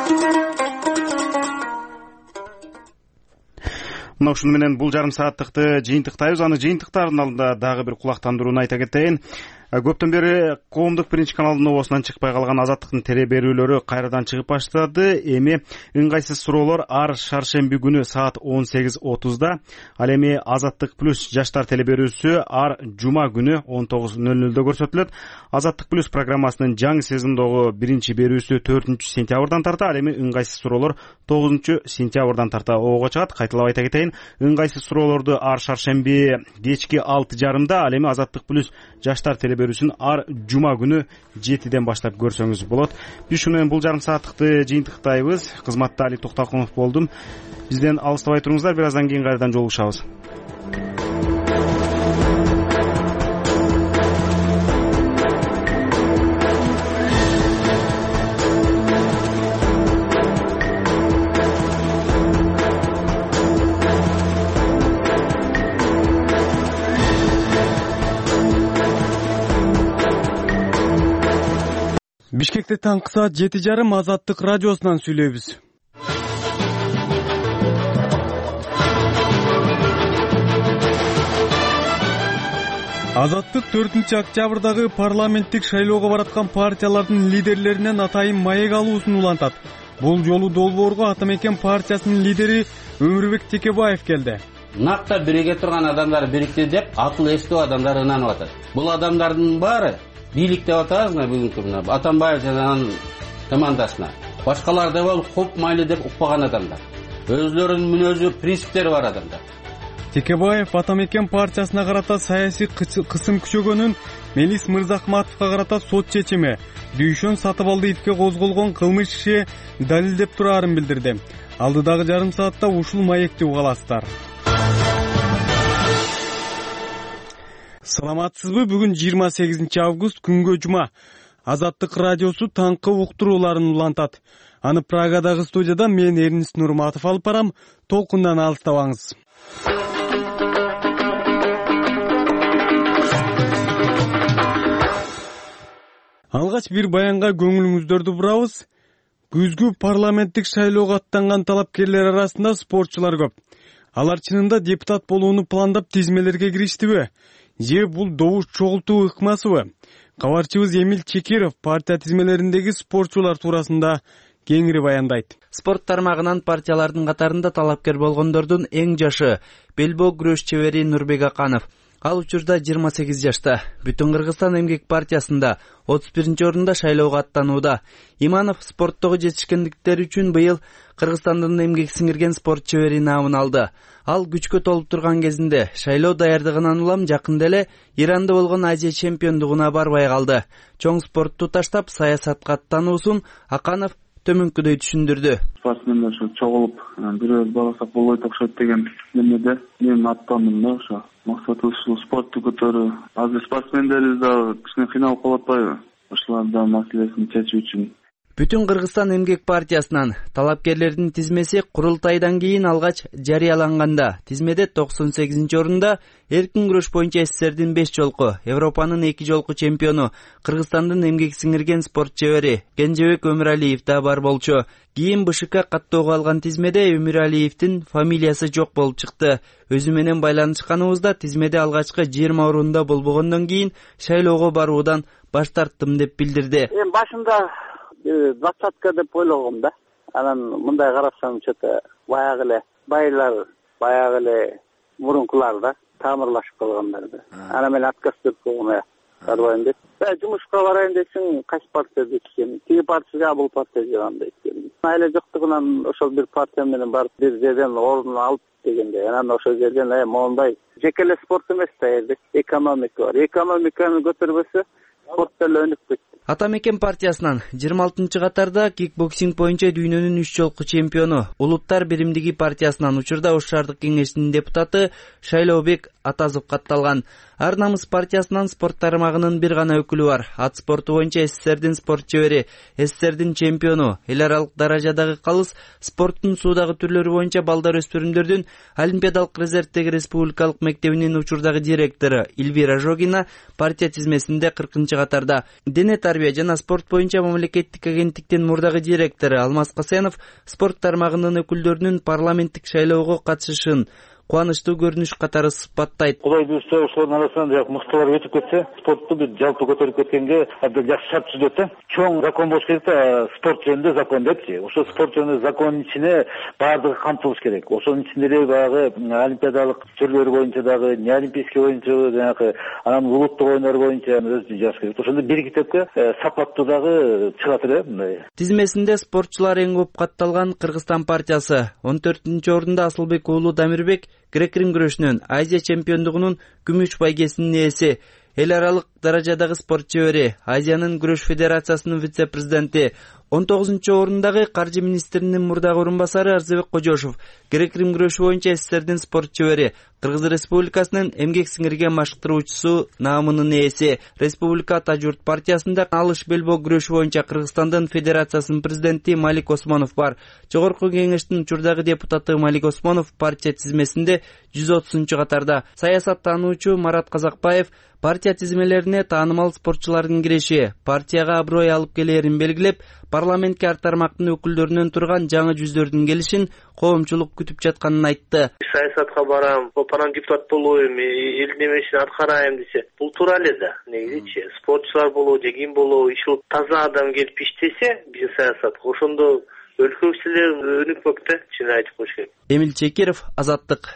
Мына ушуну менен бул жарым сааттыкты жыйынтыктайбыз. Аны жыйынтыктардын алдында дагы бир кулактандырууну айта кетейин. Көптөн бери коомдук биринчи каналдын обосунан чыкпай калган Азаттыктын теле берүүлөрү кайрадан чыгып баштады. Эми ыңгайсыз суроолор ар шаршемби күнү саат он сегиз отузда, ал эми Азаттык плюс жаштар теле берүүсү ар жума күнү он тогуз нөл нөлдө көрсөтүлөт. Азаттык плюс программасынын жаңы сезондогу биринчи берүүсү төртүнчү сентябрдан тарта, ал эми ыңгайсыз суроолор тогузунчу сентябрдан тарта ого чыгат. Кайталап айта кетейин, ыңгайсыз суроолорду ар шаршемби кечки алты жарымда, ал эми Азаттык плюс жаштар теле берүүсүн ар жума күнү жетиден баштап көрсөңүз болот. Биз шуну менен бул жарым сааттыкты жыйынтыктайбыз. Кызматта Али Токтокунов болдум. Бизден алыстабай туруңуздар, бир аздан кийин кайрадан жолугушабыз. Бишкекте таңкы саат жети жарым Азаттык радиосунан сүйлөйбүз. Азаттык төртүнчү октябрдагы парламенттик шайлоого бараткан партиялардын лидерлеринен атайын маек алуусун улантат. Бул жолу долбоорго Ата Мекен партиясынын лидери Өмүрбек Текебаев келди. Накта бириге турган адамдар бирикти деп акыл эстүү адамдар ынанып атат. Бул адамдардын баары бийлик деп атабызбы бүгүнкү күнү Атамбаев жана анын командасына. Башкалар да бол коп майлы деп укпаган адамдар. Өзлөрүнүн мүнөзү, принциптери бар адамдар. Текебаев Ата Мекен партиясына карата саясий кысым күчөгөнүн, Мелис Мырзахматовго карата сот чечими, Дүйшөн Сатыбалдиевге козголгон кылмыш иши далилдеп турарын билдирди. Алдыдагы жарым саатта ушул маекти угаласыздар. Саламатсызбы? Бүгүн жыйырма сегизинчи август күнгө жума. Азаттык радиосу таңкы уктурууларын улантат. Аны Прагадагы студияда мен Эрнис Нурматов алып барам. Толкундан алыстабаңыз. Алгач бир баянга көңүлүңүздөрдү бурабыз. Күзгү парламенттик шайлоого аттанган талапкерлер арасында спортчулар көп. Алар чынында депутат болууну пландап тизмелерге кириштиби? Же бул добуш чогултуу ыкмасыбы? Кабарчыбыз Эмил Чекиров партия тизмелериндеги спортчулар туурасында кеңири баяндайт. Спорт тармагынан партиялардын катарында талапкер болгондордун эң жашы белбоо күрөш чебери Нурбек Аканов. Ал учурда жыйырма сегиз жашта. Бүтүн Кыргызстан эмгек партиясында отуз биринчи орунда шайлоого аттанууда. Иманов спорттогу жетишкендиктери үчүн быйыл Кыргызстандын эмгек сиңирген спорт чебери наамын алды. Ал күчкө толуп турган кезинде шайлоо даярдыгынан улам жакында эле Иранда болгон Азия чемпиондугуна барбай калды. Чоң спортту таштап саясатка аттануусун Аканов төмөнкүдөй түшүндүрдү. Спортсмендер ошо чогулуп бирөөбүз барасак болбойт окшойт деген эмеде мен аттандым да. Ошо максатыбыз ушул спортту көтөрүү. Азыр спортсмендерибиз да кичине кыйналып калып атпайбы? Ошолардын маселесин чечүү үчүн. Бүтүн Кыргызстан эмгек партиясынан талапкерлердин тизмеси курултайдан кийин алгач жарыяланганда тизмеде токсон сегизинчи орунда эркин күрөш боюнча СССРдин беш жолку, Европанын эки жолку чемпиону, Кыргызстандын эмгек сиңирген спорт чебери Кенжебек Өмүралиев да бар болчу. Кийин БШК каттоого алган тизмеде Өмүралиевдин фамилиясы жок болуп чыкты. Өзү менен байланышканыбызда тизмеде алгачкы жыйырма орунда болбогондон кийин шайлоого баруудан баш тарттым деп билдирди. Эми башында двадцатка деп ойлогом да. Анан мындай карасам, что-то баягы эле байлар, баягы эле мурункулар да тамырлашып калгандар да. Ана мен отказ берип койгом, барбайм деп. Жумушка барайын десең, кайсы партия десең, тиги партияга, бул партияга жагам дейт. Айла жоктугунан ошол бир партия менен барып бир жерден орун алып дегенде, анан ошол жерден э моундай жеке эле спорт эмес да, эле экономика бар. Экономиканы көтөрбөсө спорт деле өнүк кетти. Ата Мекен партиясынан жыйырма алтынчы катарда кикбоксинг боюнча дүйнөнүн үч жолку чемпиону, Улуттар биримдиги партиясынан учурда Ош шаардык кеңешинин депутаты Шайлообек Атазов катталган. Ар намыс партиясынан спорт тармагынын бир гана өкүлү бар. Ат спорту боюнча СССРдин спорт чебери, СССРдин чемпиону, эл аралык даражадагы калыс спорттун суудагы түрлөрү боюнча балдар өспүрүмдөрдүн Олимпиадалык резервдеги республикалык мектебинин учурдагы директору Эльвира Жогина партия тизмесинде кыркынчы катарда. Дене тарбия жана спорт боюнча мамлекеттик агенттиктин мурдагы директору Алмаз Касенов спорт тармагынын өкүлдөрүнүн парламенттик шайлоого катышышын кубанычтуу көрүнүш катары сыпаттайт. Кудай буюрса ошолордун арасынан жак мыктылар өтүп кетсе, спортту бир жалпы көтөрүп кеткенге абдан жакшы шарт түзүлөт да. Чоң закон болуш керек да, спорт жөнүндө закон депчи. Ошо спорт жөнүндө закондун ичине баардыгы камтылыш керек. Ошонун ичинде эле баягы олимпиадалык түрлөр боюнча дагы, не олимпийский боюнча жанагы анан улуттук оюндар боюнча өзү жазыш керек. Ошондо бир китепке сапаттуу дагы чыгат эле мындай. Тизмесинде спортчулар эң көп катталган Кыргызстан партиясы. он төртүнчү орунда Асылбек уулу Дамирбек грек-рим күрөшүнөн Азия чемпиондугунун күмүш байгесинин ээси. Эл аралык даражадагы спорт чебери, Азиянын күрөш федерациясынын вице-президенти. он тогузунчу орундагы каржы министринин мурдагы орун басары Арзыбек Кожошов грек-рим күрөшү боюнча СССРдин спорт чебери, Кыргыз Республикасынын эмгек сиңирген машыктыруучусу наамынын ээси. Республика Ата журт партиясында алыш белбоо күрөшү боюнча Кыргызстандын федерациясынын президенти Малик Осмонов бар. Жогорку кеңештин учурдагы депутаты Малик Осмонов партия тизмесинде жүз отузунчу катарда. Саясаттануучу Марат Казакбаев партия тизмелерине таанымал спортчулардын кириши партияга аброй алып келерин белгилеп, парламентке ар тармактын өкүлдөрүнөн турган жаңы жүздөрдүн келишин коомчулук күтүп жатканын айтты. Саясатка барам, панам депутат болоюм, элдин эмесин аткарайм десе, бул туура эле да. Негизичи спортчулар болобу, же ким болобу, иши таза адам келип иштесе, биздин саясатка ошондо өлкөбүз эле өнүкпөк да, чын айтып коюш керек. Эмил Чекиров, Азаттык.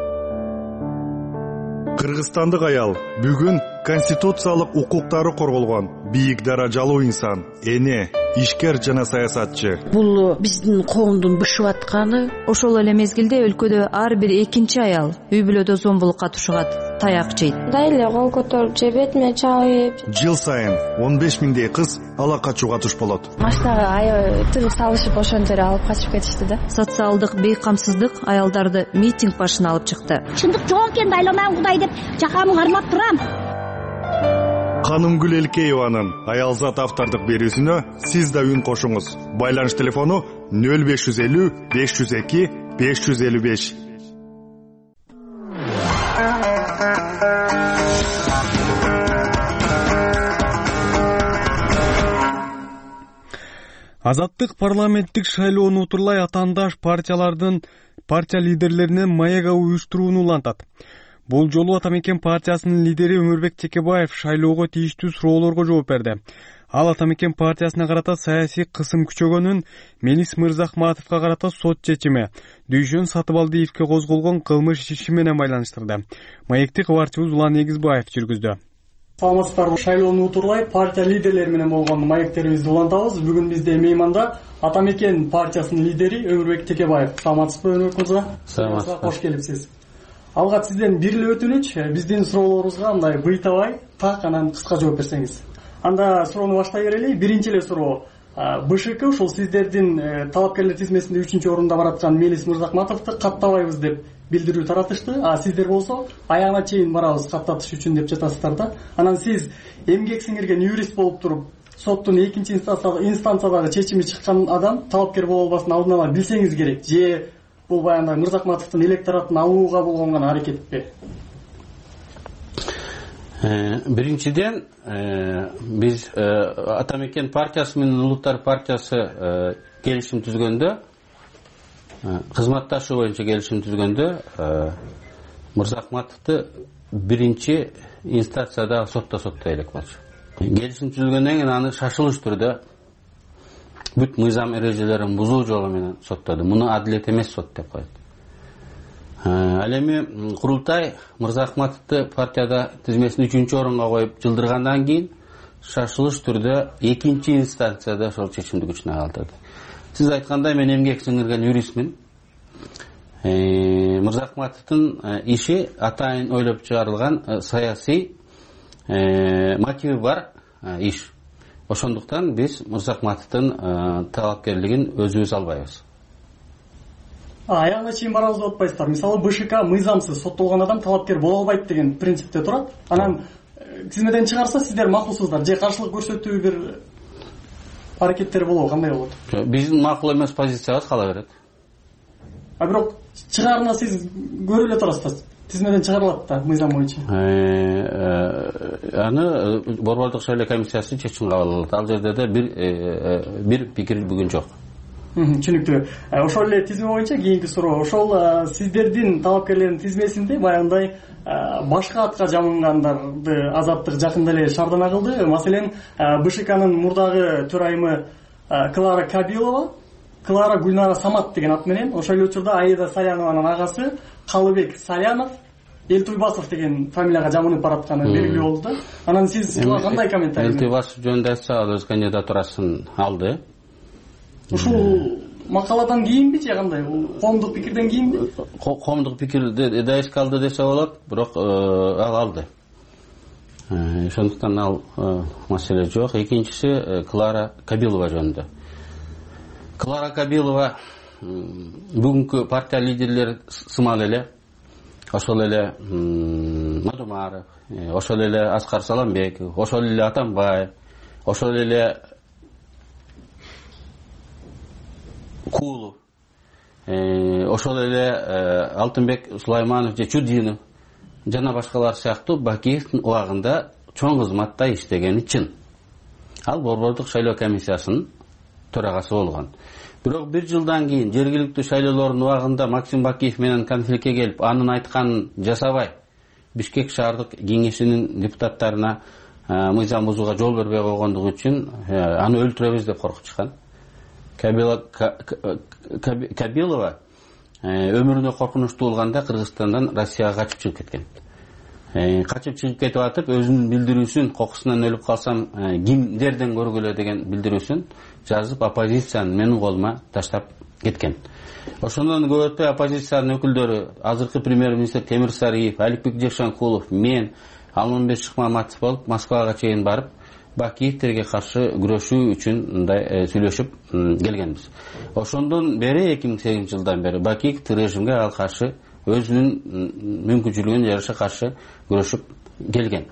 Кыргызстандык аял бүгүн конституциялык укуктары корголгон бийик даражалуу инсан, эне, ишкер жана саясатчы. Бул биздин коомдун бышып атканы. Ошол эле мезгилде өлкөдө ар бир экинчи аял үй бүлөдө зомбулукка тушугат, таяк жейт. Дайылы кол көтөрүп же бетиме чабып. Жыл сайын он беш миңдей кыз ала качууга туш болот. Машинага аябай тыгып салышып ошентип алып качып кетишти да. Социалдык бейкамсыздык аялдарды митинг башына алып чыкты. Чындык жок экен, айланам Кудай деп жакамы кармап турам. Канымгүл Элкееванын аялзат автордук берүүсүнө сиз да үн кошуңуз. Байланыш телефону нөл беш жүз элүү беш жүз эки беш жүз элүү беш. Азаттык парламенттик шайлоону утурлай атаандаш партиялардын партия лидерлеринен маяга уюштурууну улантат. Бул жолу Ата Мекен партиясынын лидери Өмүрбек Текебаев шайлоого тийиштүү суроолорго жооп берди. Ал Ата Мекен партиясына карата саясий кысым күчөгөнүн, Мелис Мырзахматовго карата сот чечими, Дүйшөн Сатыбалдиевке козголгон кылмыш иши менен байланыштырды. Маекти кабарчыбыз Улан Эгизбаев жүргүздү. Саламатсыздарбы, шайлоону утурлай партия лидерлери менен болгон маектерибизди улантабыз. Бүгүн бизде мейманда Ата Мекен партиясынын лидери Өмүрбек Текебаев. Саламатсызбы, Өмүрбек мырза? Саламатсыз. Кош келипсиз. Алга сизден бир эле өтүнүч, биздин суроолорубузга мындай быйтабай, так анан кыска жооп берсеңиз. Анда суроону баштай берели. Биринчи эле суроо. БШК ушул сиздердин талапкерлер тизмесинде үчүнчү орунда бараткан Мелис Мырзахматовду каттабайбыз деп билдирүү таратышты. А сиздер болсо аягына чейин барабыз каттатыш үчүн деп жатасыздар да. Анан сиз эмгек сиңирген юрист болуп туруп, соттун экинчи инстанциядагы чечими чыккан адам талапкер боло албасын алдын ала билсеңиз керек. Же бул баягы Мырзахматовдун электоратын алууга болгон гана аракетпи? Биринчиден, биз Ата Мекен партиясы менен Улуттар партиясы келишим түзгөндө, кызматташуу боюнча келишим түзгөндө, Мырзахматовду биринчи инстанцияда сотто соттой элек болчу. Келишим түзүлгөндөн кийин аны шашылыш түрдө бүт мыйзам эрежелерин бузуу жолу менен соттоду. Муну адилет эмес сот деп коет. Ал эми курултай Мырзахматовду партияда тизмесин үчүнчү орунга коюп жылдыргандан кийин шашылыш түрдө экинчи инстанцияда ошол чечимди күчүнө калтырды. Сиз айткандай, мен эмгек сиңирген юристмин. Мырзахматовдун иши атайын ойлоп чыгарылган саясий мотиви бар иш. Ошондуктан биз Мырзахматовдун талапкерлигин өзүбүз албайбыз. Аягына чейин барабыз деп атпайсыздар. Мисалы БШК мыйзамсыз соттолгон адам талапкер боло албайт деген принципте турат. Анан тизмеден чыгарса сиздер макулсуздар же каршылык көрсөтүү бир аракеттер болобу, кандай болот? Биздин макул эмес позициябыз кала берет. А бирок чыгарына сиз көрүп эле турасыздар. Тизмеден чыгарылат да мыйзам боюнча. Аны Борбордук шайлоо комиссиясы чечим кабыл алат. Ал жерде да бир бир пикир бүгүн жок. Түшүнүктүү. Ошол эле тизме боюнча кийинки суроо. Ошол сиздердин талапкерлердин тизмесинде баягындай башка атка жамынгандарды Азаттык жакында эле шаардана кылды. Маселен, БШКнын мурдагы төрайымы Клара Кабилова, Клара Гүлнара Самат деген ат менен, ошол эле учурда Аида Салянованын агасы Калыбек Салянов Элтуйбасов деген фамилияга жамынып баратканы белгилүү болду да. Анан сиз кандай комментарий? Элтуйбасов жөнүндө айтсак, ал өз кандидатурасын алды. Ушул макаладан кийинби же кандай? Коомдук пикирден кийинби? Коомдук пикирди да эске алды десе болот, бирок ал алды. Ошондуктан ал маселе жок. Экинчиси Клара Кабилова жөнүндө. Клара Кабилова бүгүнкү партия лидерлери сымал эле, ошол эле Мадумаров, ошол эле Аскар Саламбеков, ошол эле Атамбаев, ошол эле Кулов, ошол эле Алтынбек Сулайманов же Чудинов жана башкалар сыяктуу Бакиевдин убагында чоң кызматта иштегени чын. Ал Борбордук шайлоо комиссиясынын төрагасы болгон. Бирок бир жылдан кийин жергиликтүү шайлоолордун убагында Максим Бакиев менен конфликтке келип, анын айтканын жасабай, Бишкек шаардык кеңешинин депутаттарына мыйзам бузууга жол бербей койгондугу үчүн аны өлтүрөбүз деп коркутушкан. Кабилова өмүрүнө коркунучтуу болганда Кыргызстандан Россияга качып чыгып кеткен. Качып чыгып кетип атып, өзүнүн билдирүүсүн, кокусунан өлүп калсам кимдерден көргүлө деген билдирүүсүн жазып, оппозицияны менин колума таштап кеткен. Ошондон көп өтпөй оппозициянын өкүлдөрү, азыркы премьер-министр Темир Сариев, Аликбек Жекшанкулов, мен, Алмамбет Шыкмаматов болуп Москвага чейин барып, Бакиевтерге каршы күрөшүү үчүн мындай сүйлөшүп келгенбиз. Ошондон бери эки миң сегизинчи жылдан бери Бакиев режимге ал каршы өзүнүн мүмкүнчүлүгүнө жараша каршы күрөшүп келген.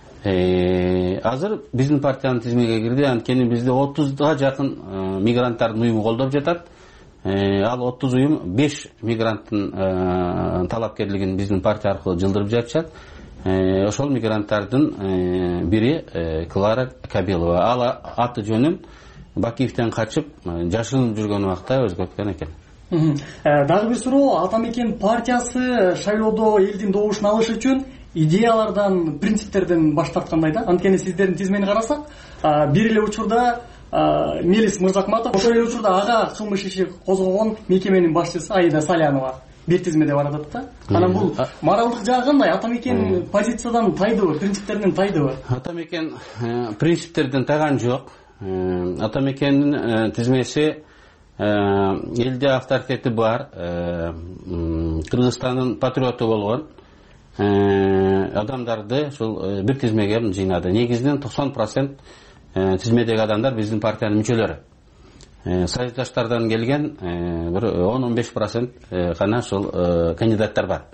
Азыр биздин партиянын тизмеге кирди, анткени бизде отузга жакын мигранттардын уюму колдоп жатат. Ал отуз уюм беш мигранттын талапкерлигин биздин партия аркылуу жылдырып жатышат. Ошол мигранттардын бири Клара Кабилова. Ал аты жөнүн Бакиевден качып жашынып жүргөн убакта өзгөрткөн экен. Дагы бир суроо, Атамекен партиясы шайлоодо элдин добушун алыш үчүн идеялардан, принциптерден баш тарткандай да. Анткени сиздердин тизмени карасак, бир эле учурда Мелис Мырзакматов, ошол эле учурда ага кылмыш иши козгогон мекеменин башчысы Аида Салянова бир тизмеде бар атат да. Анан бул моралдык жагы кандай? Атамекен позициядан тайдыбы, принциптерден тайдыбы? Атамекен принциптерден тайган жок. Атамекендин тизмеси элде авторитети бар, Кыргызстандын патриоту болгон адамдарды ушул бир тизмеге жыйнады. Негизинен токсон процент тизмедеги адамдар биздин партиянын мүчөлөрү. Союздаштардан келген бир он он беш процент гана ушул кандидаттар бар.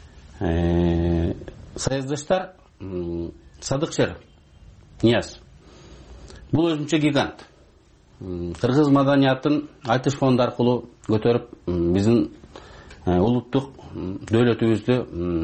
Союздаштар Садыкшер Нияз. Бул өзүнчө гигант. Кыргыз маданиятын айтыш фонду аркылуу көтөрүп, биздин улуттук дөөлөтүбүздү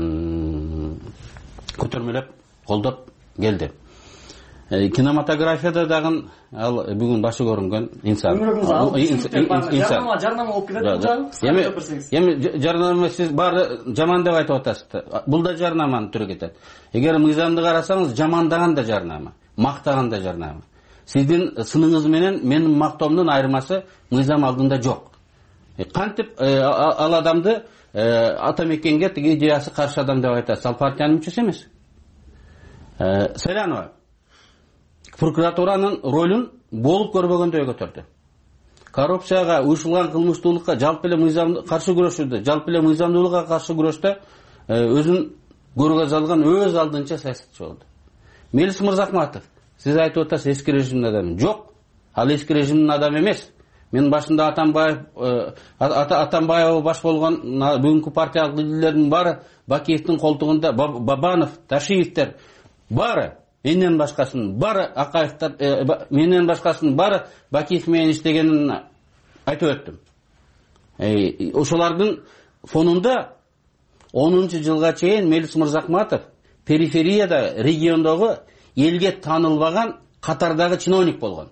көтөрмөлөп, колдоп келди. Кинематографияда дагы ал бүгүн башы көрүнгөн инсан. Жарнама, жарнама болуп кетет. Эми жарнама сиз баары жаман деп айтып атасыз. Бул да жарнаманын түрү кетет. Эгер мыйзамды карасаңыз, жамандаган да жарнама, мактаган да жарнама. Сиздин сыныңыз менен менин мактоомдун айырмасы мыйзам алдында жок. Кантип ал адамды Атамекенге тиги идеясы каршы адам деп айтасыз? Ал партиянын мүчөсү эмес. Салянова прокуратуранын ролун болуп көрбөгөндөй көтөрдү. Коррупцияга, уюшулган кылмыштуулукка, жалпы эле мыйзамды каршы күрөшүүдө, жалпы эле мыйзамдуулукка каршы күрөштө өзүн көргө салган өз алдынча саясатчы болду. Мелис Мырзакматов, сиз айтып атасыз эски режимдин адамы. Жок, ал эски режимдин адамы эмес. Мен башында Атамбаев, Атамбаев баш болгон бүгүнкү партиялык лидерлердин баары Бакиевдин колтугунда, Бабанов, Ташиевтер баары, менен башкасынын баары Акаевтер, менен башкасынын баары Бакиев менен иштегенин айтып өттүм. Ошолордун фонунда онунчу жылга чейин Мелис Мырзакматов периферияда, региондогу элге таанылбаган катардагы чиновник болгон.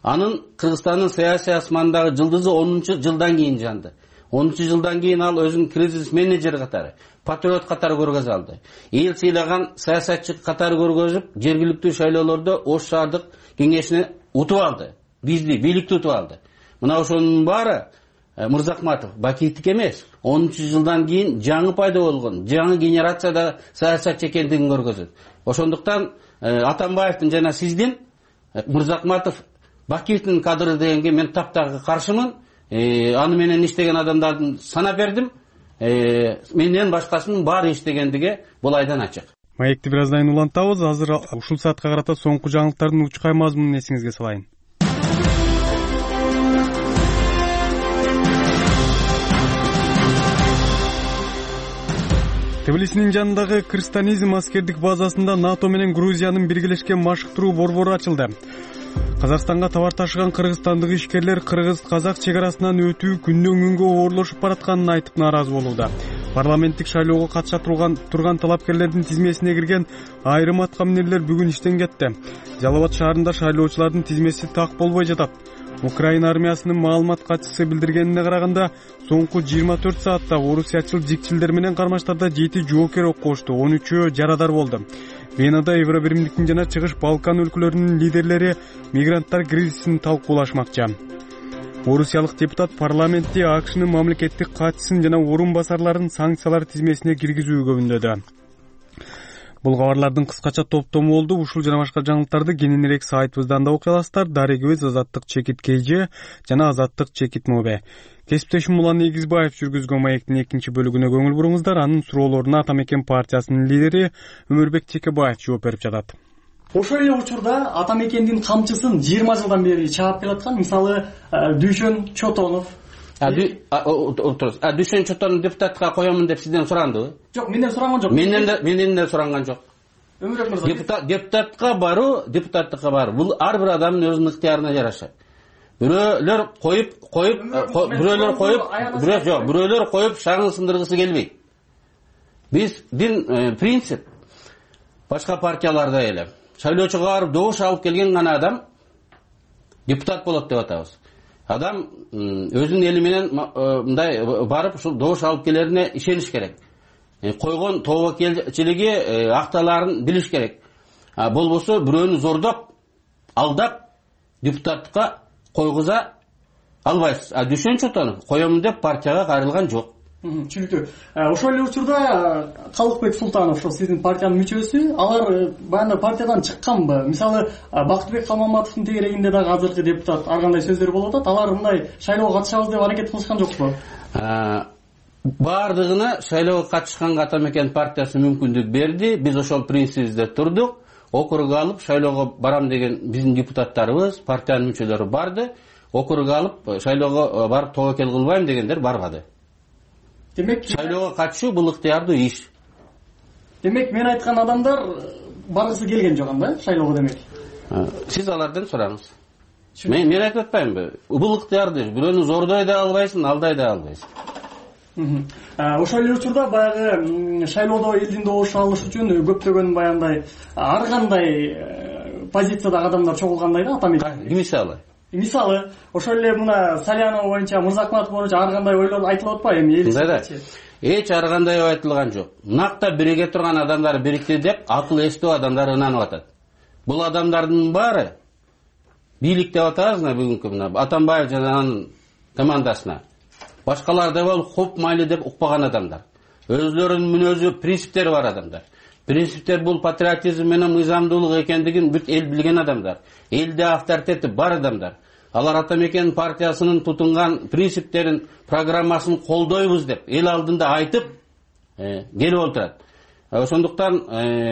Анын Кыргызстандын саясий асманындагы жылдызы онунчу жылдан кийин жанды. онунчу жылдан кийин ал өзүн кризис менеджер катары, патриот катары көргөзө алды. Эл сыйлаган саясатчы катары көргөзүп, жергиликтүү шайлоолордо Ош шаардык кеңешине утуп алды. Бизди бийликти утуп алды. Мына ошонун баары Мырзакматов Бакиевдики эмес. онунчу жылдан кийин жаңы пайда болгон, жаңы генерацияда саясатчы экендигин көргөзөт. Ошондуктан Атамбаевдин жана сиздин Мырзакматов Бакиевдин кадры дегенге мен таптагы каршымын. Аны менен иштеген адамдардын санап бердим. Менден башкасынын баары иштегендиги бул айдан ачык. Маекти бир аздан кийин улантабыз. Азыр ушул саатка карата соңку жаңылыктардын учкай мазмунун эсиңизге салайын. Тбилисинин жанындагы Кыргызстанизм аскердик базасында НАТО менен Грузиянын биргелешкен машыктыруу борбору ачылды. Казакстанга товар ташыган кыргызстандык ишкерлер кыргыз-казак чек арасынан өтүү күндөн күнгө оорлошуп баратканын айтып нааразы болууда. Парламенттик шайлоого катыша турган талапкерлердин тизмесине кирген айрым аткаминерлер бүгүн иштен кетти. Жалал Абад шаарында шайлоочулардын тизмеси так болбой жатат. Украина армиясынын маалымат катчысы билдиргенине караганда, соңку жыйырма төрт саатта орусиячыл жикчилдер менен кармаштарда жети жоокер оккошду, он үчөө жарадар болду. Венада Евробиримдиктин жана Чыгыш Балкан өлкөлөрүнүн лидерлери мигранттар кризисин талкуулашмакчы. Орусиялык депутат парламентте АКШнын мамлекеттик катчысын жана орун басарларын санкциялар тизмесине киргизүүгө үндөдү. Бул кабарлардын кыскача топтому болду. Ушул жана башка жаңылыктарды кененирээк сайтыбыздан да окуя аласыздар. Дарегибиз Азаттык Чекит КЖ жана Азаттык Чекит МОБ. Кесиптешим Улан Эгизбаев жүргүзгөн маектин экинчи бөлүгүнө көңүл буруңуздар. Анын суроолоруна Атамекен партиясынын лидери Өмүрбек Чекебаев жооп берип жатат. Ошол эле учурда Атамекендин камчысын жыйырма жылдан бери чаап келаткан, мисалы, Дүйшөн Чотонов. Дүйшөн Чотонов депутатка коёмун деп сизден сурандыбы? Жок, менден суранган жок. Менден да менден да суранган жок. Өмүрбек мырза. Депутат депутатка баруу, депутаттыкка баруу. Бул ар бир адамдын өзүнүн ыктыярына жараша. Бирөөлөр коюп, коюп, бирөөлөр коюп, бирөө жок, бирөөлөр коюп шаңын сындыргысы келбейт. Биздин принцип башка партияларда эле. Шайлоочуга барып добуш алып келген гана адам депутат болот деп атабыз. Адам өзүнүн эли менен мындай барып ушул добуш алып келерине ишениш керек. Койгон тобокелчилиги акталарын билиш керек. Болбосо бирөөнү зордоп, алдап депутаттыкка койгуза албайсыз. А Дүйшөн Чотонов коёмун деп партияга кайрылган жок. Түшүнүктүү. Ошол эле учурда Калыкбек Султанов, ошол сиздин партиянын мүчөсү, алар баягы партиядан чыкканбы? Мисалы, Бактыбек Калмаматовдун тегерегинде дагы азыркы депутат ар кандай сөздөр болуп атат. Алар мындай шайлоого катышабыз деп аракет кылышкан жокпу? Бардыгына шайлоого катышканга Атамекен партиясы мүмкүндүк берди. Биз ошол принцибибизде турдук. Округ алып шайлоого барам деген биздин депутаттарыбыз, партиянын мүчөлөрү барды. Округ алып шайлоого барып тобокел кылбайм дегендер барбады. Демек, шайлоого катышуу бул ыктыярдуу иш. Демек, мен айткан адамдар баргысы келген жок анда шайлоого демек. Сиз алардан сураңыз. Мен мен айтып атпаймынбы? Бул ыктыярдуу. Бирөөнү зордой да албайсың, алдай да албайсың. Ошол эле учурда баягы шайлоодо элдин добушун алыш үчүн көптөгөн баягындай ар кандай позициядагы адамдар чогулгандай да Атамекен. Мисалы Мисалы, ошол эле мына Салянова боюнча, Мырзакматов боюнча ар кандай ойлор айтылып атпайбы эми элчи? Эч ар кандай айтылган жок. Накта бириге турган адамдар бирикти деп акыл эстүү адамдар ынанып атат. Бул адамдардын баары бийлик деп атабызбы бүгүнкү мына Атамбаев жана анын командасына. Башкалар да бол хоп майли деп укпаган адамдар. Өзлөрүнүн мүнөзү, принциптери бар адамдар. Принциптер бул патриотизм менен мыйзамдуулук экендигин бүт эл билген адамдар. Элде авторитети бар адамдар. Алар Атамекен партиясынын тутунган принциптерин, программасын колдойбуз деп эл алдында айтып келип отурат. Ошондуктан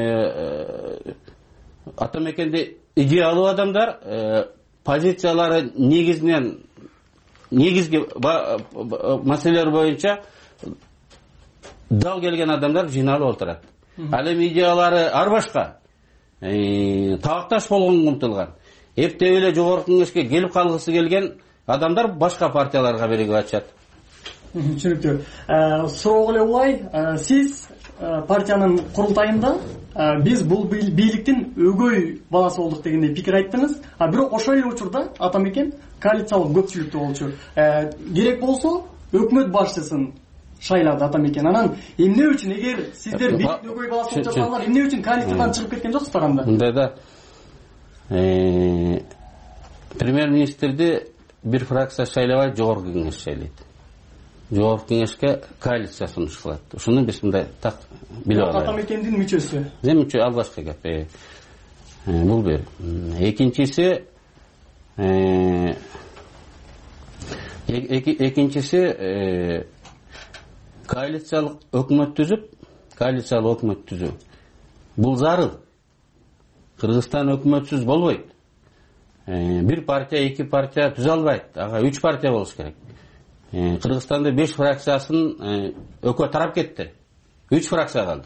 Атамекенде идеалуу адамдар, позициялары негизинен негизги маселелер боюнча дал келген адамдар жыйналып отурат. Ал эми идеялары ар башка, табакташ болгонго умтулган. Эптеп эле жогорку кеңешке келип калгысы келген адамдар башка партияларга биригип атышат. Түшүнүктүү. Суроого эле улай, сиз партиянын курултайында биз бул бийликтин өгөй баласы болдук дегендей пикир айттыңыз. А бирок ошол эле учурда Атамекен коалициялык көпчүлүктүү болчу. Керек болсо өкмөт башчысын шайлады Атамекен. Анан эмне үчүн эгер сиздер бийликтин өгөй баласы болуп жатсаңар, эмне үчүн коалициядан чыгып кеткен жоксуздар анда? Мындайда премьер-министрди бир фракция шайлабайт, жогорку кеңеш шайлайт. Жогорку кеңешке коалиция сунуш кылат. Ушуну биз мындай так билип алабыз. Атамекендин мүчөсү. Мен мүчө албашкы кеп. Бул бир. Экинчиси экинчиси коалициялык өкмөт түзүп, коалициялык өкмөт түзүү. Бул зарыл. Кыргызстан өкмөтсүз болбойт. Бир партия, эки партия түзө албайт. Ага үч партия болуш керек. Кыргызстанда беш фракциясын өкө тарап кетти. үч фракция калды.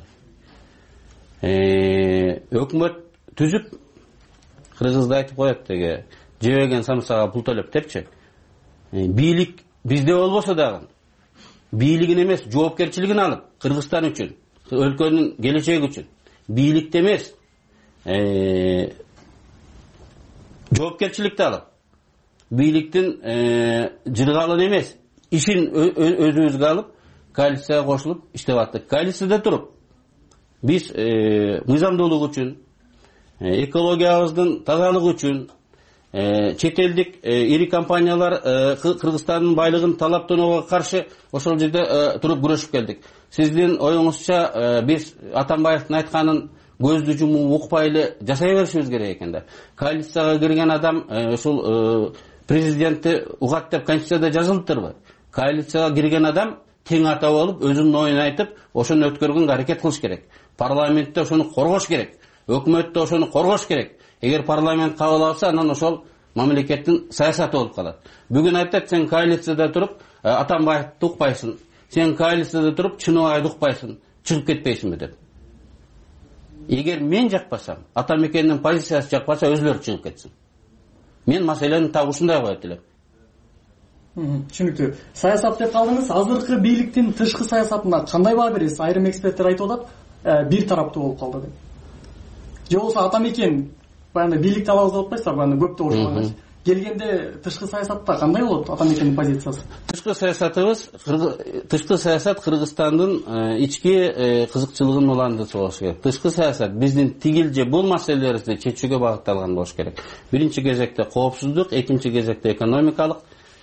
Өкмөт түзүп, кыргызда айтып коет деге, жебеген самсага пул төлөп депчи. Бийлик бизде болбосо дагы, бийлигин эмес, жоопкерчилигин алып, Кыргызстан үчүн, өлкөнүн келечеги үчүн, бийликте эмес, жоопкерчиликти алып, бийликтин жыргалын эмес, ишин өзүбүзгө алып, коалицияга кошулуп иштеп аттык. Коалицияда туруп, биз мыйзамдуулук үчүн, экологиябыздын тазалыгы үчүн, чет элдик ири компаниялар Кыргызстандын байлыгын талаптоонууга каршы ошол жерде туруп күрөшүп келдик. Сиздин оюңузча биз Атамбаевдин айтканын көздү жумуп укпай эле жашай беришибиз керек экен да. Коалицияга кирген адам ушул президентти угат деп конституцияда жазылыптырбы? Коалицияга кирген адам тең ата болуп, өзүнүн оюн айтып, ошону өткөргөнгө аракет кылыш керек. Парламентте ошону коргош керек. Өкмөттө ошону коргош керек. Эгер парламент кабыл алса, анан ошол мамлекеттин саясаты болуп калат. Бүгүн айтат, сен коалицияда туруп, Атамбаевди укпайсың. Сен коалицияда туруп, Чыныбайды укпайсың. Чыгып кетпейсиңби деп. Эгер мен жакпасам, Атамекендин позициясы жакпаса, өзүлөрү чыгып кетсин. Мен маселени так ушундай коет элем. Түшүнүктүү. Саясат деп калдыңыз. Азыркы бийликтин тышкы саясатына кандай баа бересиз? Айрым эксперттер айтып атат, бир тараптуу болуп калды деп. Же болсо Атамекен баягы бийликти алабыз деп атпайсыздар, баягы көптү ошого. Келгенде тышкы саясатта кандай болот Атамекендин позициясы? Тышкы саясатыбыз, тышкы саясат Кыргызстандын ички кызыкчылыгынын уландысы болуш керек. Тышкы саясат биздин тигил же бул маселелерди чечүүгө багытталган болуш керек. Биринчи кезекте коопсуздук, экинчи кезекте экономикалык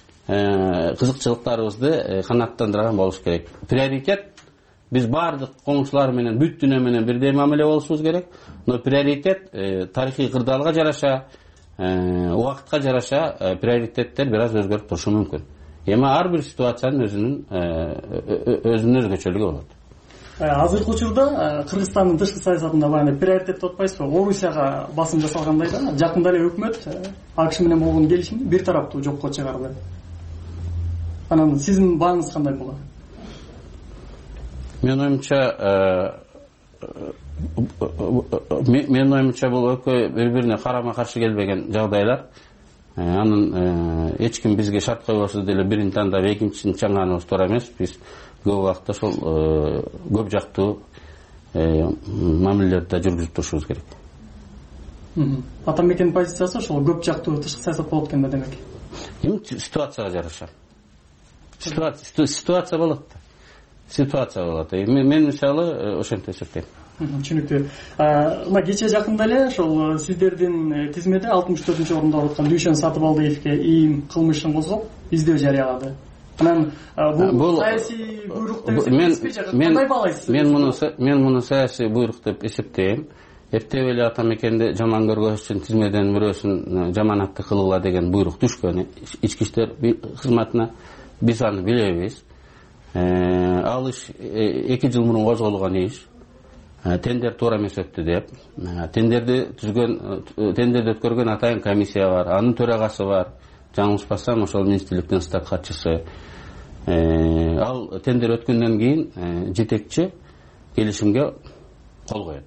кызыкчылыктарыбызды канааттандырган болуш керек. Приоритет биз бардык коңшулар менен, бүт дүйнө менен бирдей мамиле болушубуз керек. Но приоритет тарыхый кырдаалга жараша, убакытка жараша приоритеттер бир аз өзгөрүп турушу мүмкүн. Эми ар бир ситуациянын өзүнүн өзүнүн өзгөчөлүгү болот. Азыркы учурда Кыргызстандын тышкы саясатында баягы приоритет деп атпайсызбы? Орусияга басым жасалгандай да, жакында эле өкмөт АКШ менен болгон келишимди бир тараптуу жокко чыгарды. Анан сиздин бааңыз кандай болот? Мен оюмча мен оюмча бул экөө бири-бирине карама каршы келбеген жагдайлар. Анын эч ким бизге шарт койбосо деле бирин тандап экинчисин чаңганыбыз туура эмес. Биз көп убакытта ошол көп жактуу мамилелерди жүргүзүп турушубуз керек. Атамекен позициясы ошол көп жактуу тышкы саясат болот экен да демек. Эми ситуацияга жараша. Ситуация болот. Ситуация болот. Мен мисалы ошентип эсептейм. Түшүнүктүү. Мына кече жакында эле ошол сиздердин тизмеде алтымыш төртүнчү орунда отурган Дүйшөн Сатыбалдиевге ийим кылмышын козгоп, издөө жарыялады. Анан бул саясий буйрук деп эсептейсизби? Кандай баалайсыз? Мен муну мен муну саясий буйрук деп эсептейм. Эптеп эле Атамекенди жаман көргөз үчүн тизмеден бирөөсүн жаманатты кылгыла деген буйрук түшкөн. Ички иштер кызматына биз аны билебиз. Ал иш эки жыл мурун козголгон иш. Тендер туура эмес өттү деп. Тендерди түзгөн, тендерди өткөргөн атайын комиссия бар. Анын төрагасы бар. Жаңылышпасам, ошол министрликтин штат катчысы. Ал тендер өткөндөн кийин жетекчи келишимге кол коет.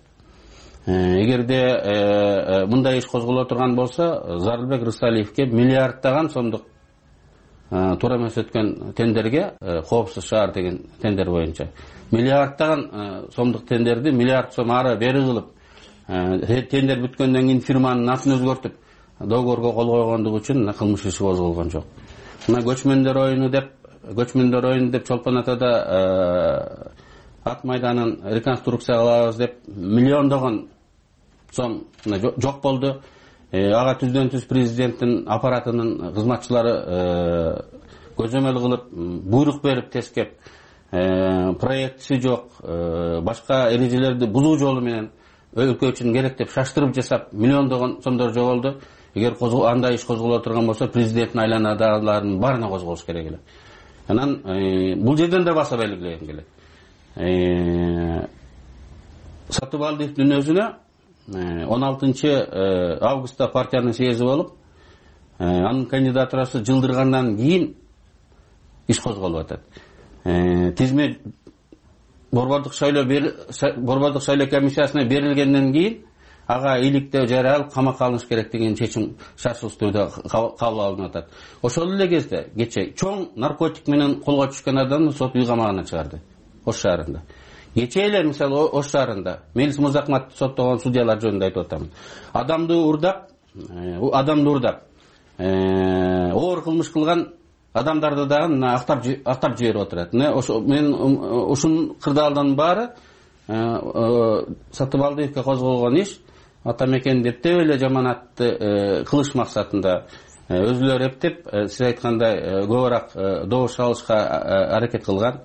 Эгерде мындай иш козголо турган болсо, Зарылбек Рысалиевге миллиарддаган сомдук туура эмес өткөн тендерге, коопсуз шаар деген тендер боюнча миллиардтаган сомдук тендерди миллиард сом ары бери кылып, тендер бүткөндөн кийин фирманын атын өзгөртүп договорго кол койгондугу үчүн кылмыш иши козголгон жок. Мына көчмөндөр оюну деп, көчмөндөр оюну деп Чолпон Атада ат майданын реконструкция кылабыз деп миллиондогон сом жок болду. Ага түздөн түз президенттин аппаратынын кызматчылары көзөмөл кылып, буйрук берип тескеп, проектиси жок, башка эрежелерди бузуу жолу менен өлкө үчүн керек деп шаштырып жасап, миллиондогон сомдор жоголду. Эгер андай иш козголо турган болсо, президенттин айланадагылардын баарына козголуш керек эле. Анан бул жерден да баса белгилегим келет. Сатыбалдиевдин өзүнө он алтынчы августта партиянын съезди болуп, анын кандидатурасы жылдыргандан кийин иш козголуп атат. Тизме борбордук шайлоо борбордук шайлоо комиссиясына берилгенден кийин ага иликтөө жарыялып камакка алыныш керек деген чечим шаршылыш түрдө кабыл алынып атат. Ошол эле кезде кече чоң наркотик менен колго түшкөн адамды сот үй камагына чыгарды Ош шаарында. Кече эле мисалы Ош шаарында Мелис Мырзахматовду соттогон судьялар жөнүндө айтып атам. Адамды урдап, адамды урдап, оор кылмыш кылган адамдарды дагы актап актап жиберип отурат. Мен ушун кырдаалдын баары Сатыбалдиевге козголгон иш атамекен дептеп эле жаманатты кылыш максатында өзүлөрү эптеп, сиз айткандай көбүрөөк добуш алышка аракет кылган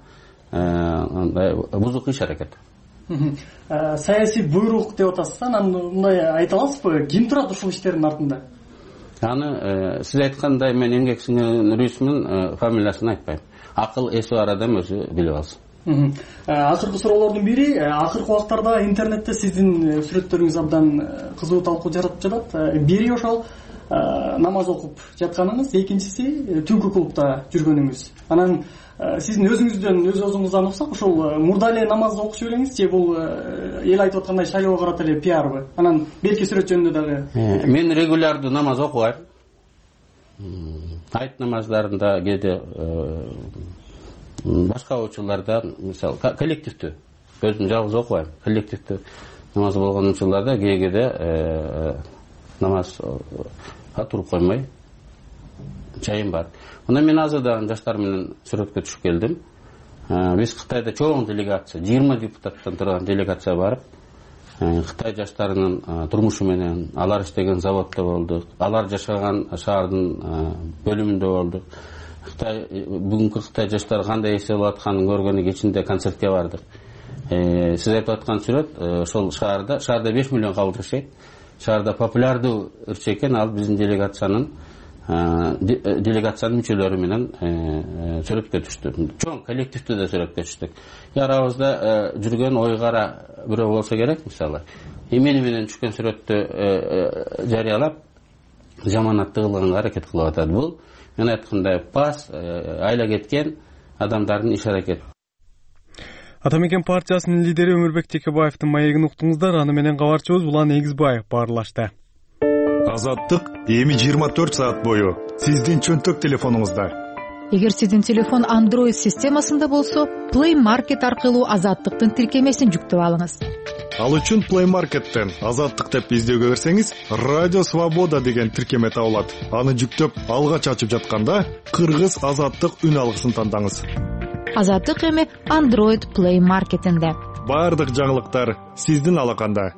бузук иш аракет. Саясий буйрук деп атасыз, анан мындай айта аласызбы, ким турат ушул иштердин артында? Аны сиз айткандай мен эмгек сиңирүүнүн рүсмүн, фамилиясын айтпайм. Акыл эси бар адам өзү билип алсын. Акыркы суроолордун бири, акыркы убактарда интернетте сиздин сүрөттөрүңүз абдан кызуу талкуу жаратып жатат. Бири ошол намаз окуп жатканыңыз, экинчиси түнкү клубда жүргөнүңүз. Анан сиздин өзүңүздөн өз өзүңүздөн уксак, ошол мурда эле намаз окуп жибериңиз же бул эл айтып аткандай шайлоого карата эле пиарбы? Анан белки сүрөт жөнүндө дагы. Мен регулярдуу намаз окубайм. Айт намаздарында кээде башка учурларда, мисалы, коллективдүү, өзүм жалгыз окубайм, коллективдүү намаз болгон учурларда кээде намазга туруп коймой жайым бар. Мына мен азырдан жаштар менен сүрөткө түшүп келдим. Биз Кытайда чоң делегация, жыйырма депутаттан турган делегация барып, Кытай жаштарынын турмушу менен, алар иштеген заводдо болдук, алар жашаган шаардын бөлүмүндө болдук. Кытай бүгүнкү Кытай жаштары кандай эсеп алып атканын көргөнү кечинде концертке бардык. Сиз айтып аткан сүрөт ошол шаарда, шаарда беш миллион кабыл жашайт. Шаарда популярдуу ырчы экен, ал биздин делегациянын делегациянын мүчөлөрү менен сүрөткө түштү. Чоң коллективдүү да сүрөткө түштүк. Арабызда жүргөн ойгара бирөө болсо керек, мисалы. Эмени менен түшкөн сүрөттү жарыялап, жаманатты кылганга аракет кылып атат. Бул мен айткандай пас айла кеткен адамдардын иш аракети. Атамекен партиясынын лидери Өмүрбек Текебаевдин маегин уктуңуздар. Аны менен кабарчыбыз Улан Эгизбаев баарлашты. Азаттык эми жыйырма төрт саат бою сиздин чөнтөк телефонуңузда. Эгер сиздин телефон Android системасында болсо, Play Market аркылуу Азаттыктын тиркемесин жүктөп алыңыз. Ал үчүн Play Market'тен Азаттык деп издөөгө берсеңиз, Радио Свобода деген тиркеме табылат. Аны жүктөп алгач ачып жатканда, Кыргыз Азаттык үн алгысын тандаңыз. Азаттык эми Android Play Market'инде. Бардык жаңылыктар сиздин алаканда.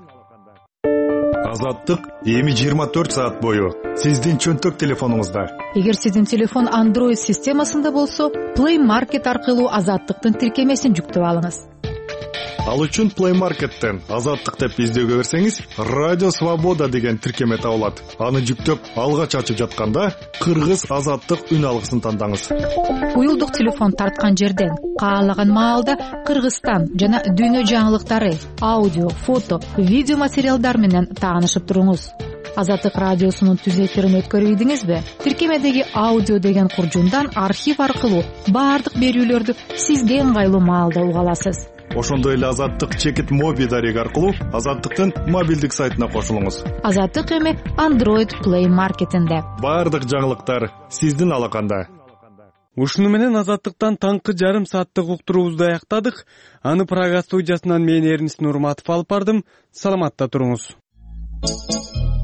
Азаттык эми жыйырма төрт саат бою сиздин чөнтөк телефонуңузда. Эгер сиздин телефон Android системасында болсо, Play Market аркылуу Азаттыктын тиркемесин жүктөп алыңыз. Ал үчүн Play Market'тен Азаттык деп издөөгө берсеңиз, Радио Свобода деген тиркеме табылат. Аны жүктөп алгач ачып жатканда, Кыргыз Азаттык үн алгысын тандаңыз. Уюлдук телефон тарткан жерден каалаган маалда Кыргызстан жана дүйнө жаңылыктары, аудио, фото, видео материалдар менен таанышып туруңуз. Азаттык радиосунун түз эфирин өткөрүп ийдиңизби? Тиркемедеги аудио деген куржундан архив аркылуу бардык берүүлөрдү сизге ыңгайлуу маалда уга аласыз. Ошондой эле Азаттык чекит моби дареги аркылуу Азаттыктын мобилдик сайтына кошулуңуз. Азаттык эми Android Play Market'инде. Бардык жаңылыктар сиздин алаканда. Ушуну менен Азаттыктан таңкы жарым сааттык уктуруубузду аяктадык. Аны Прага студиясынан мен Эрнис Нурматов алып бардым. Саламатта туруңуз.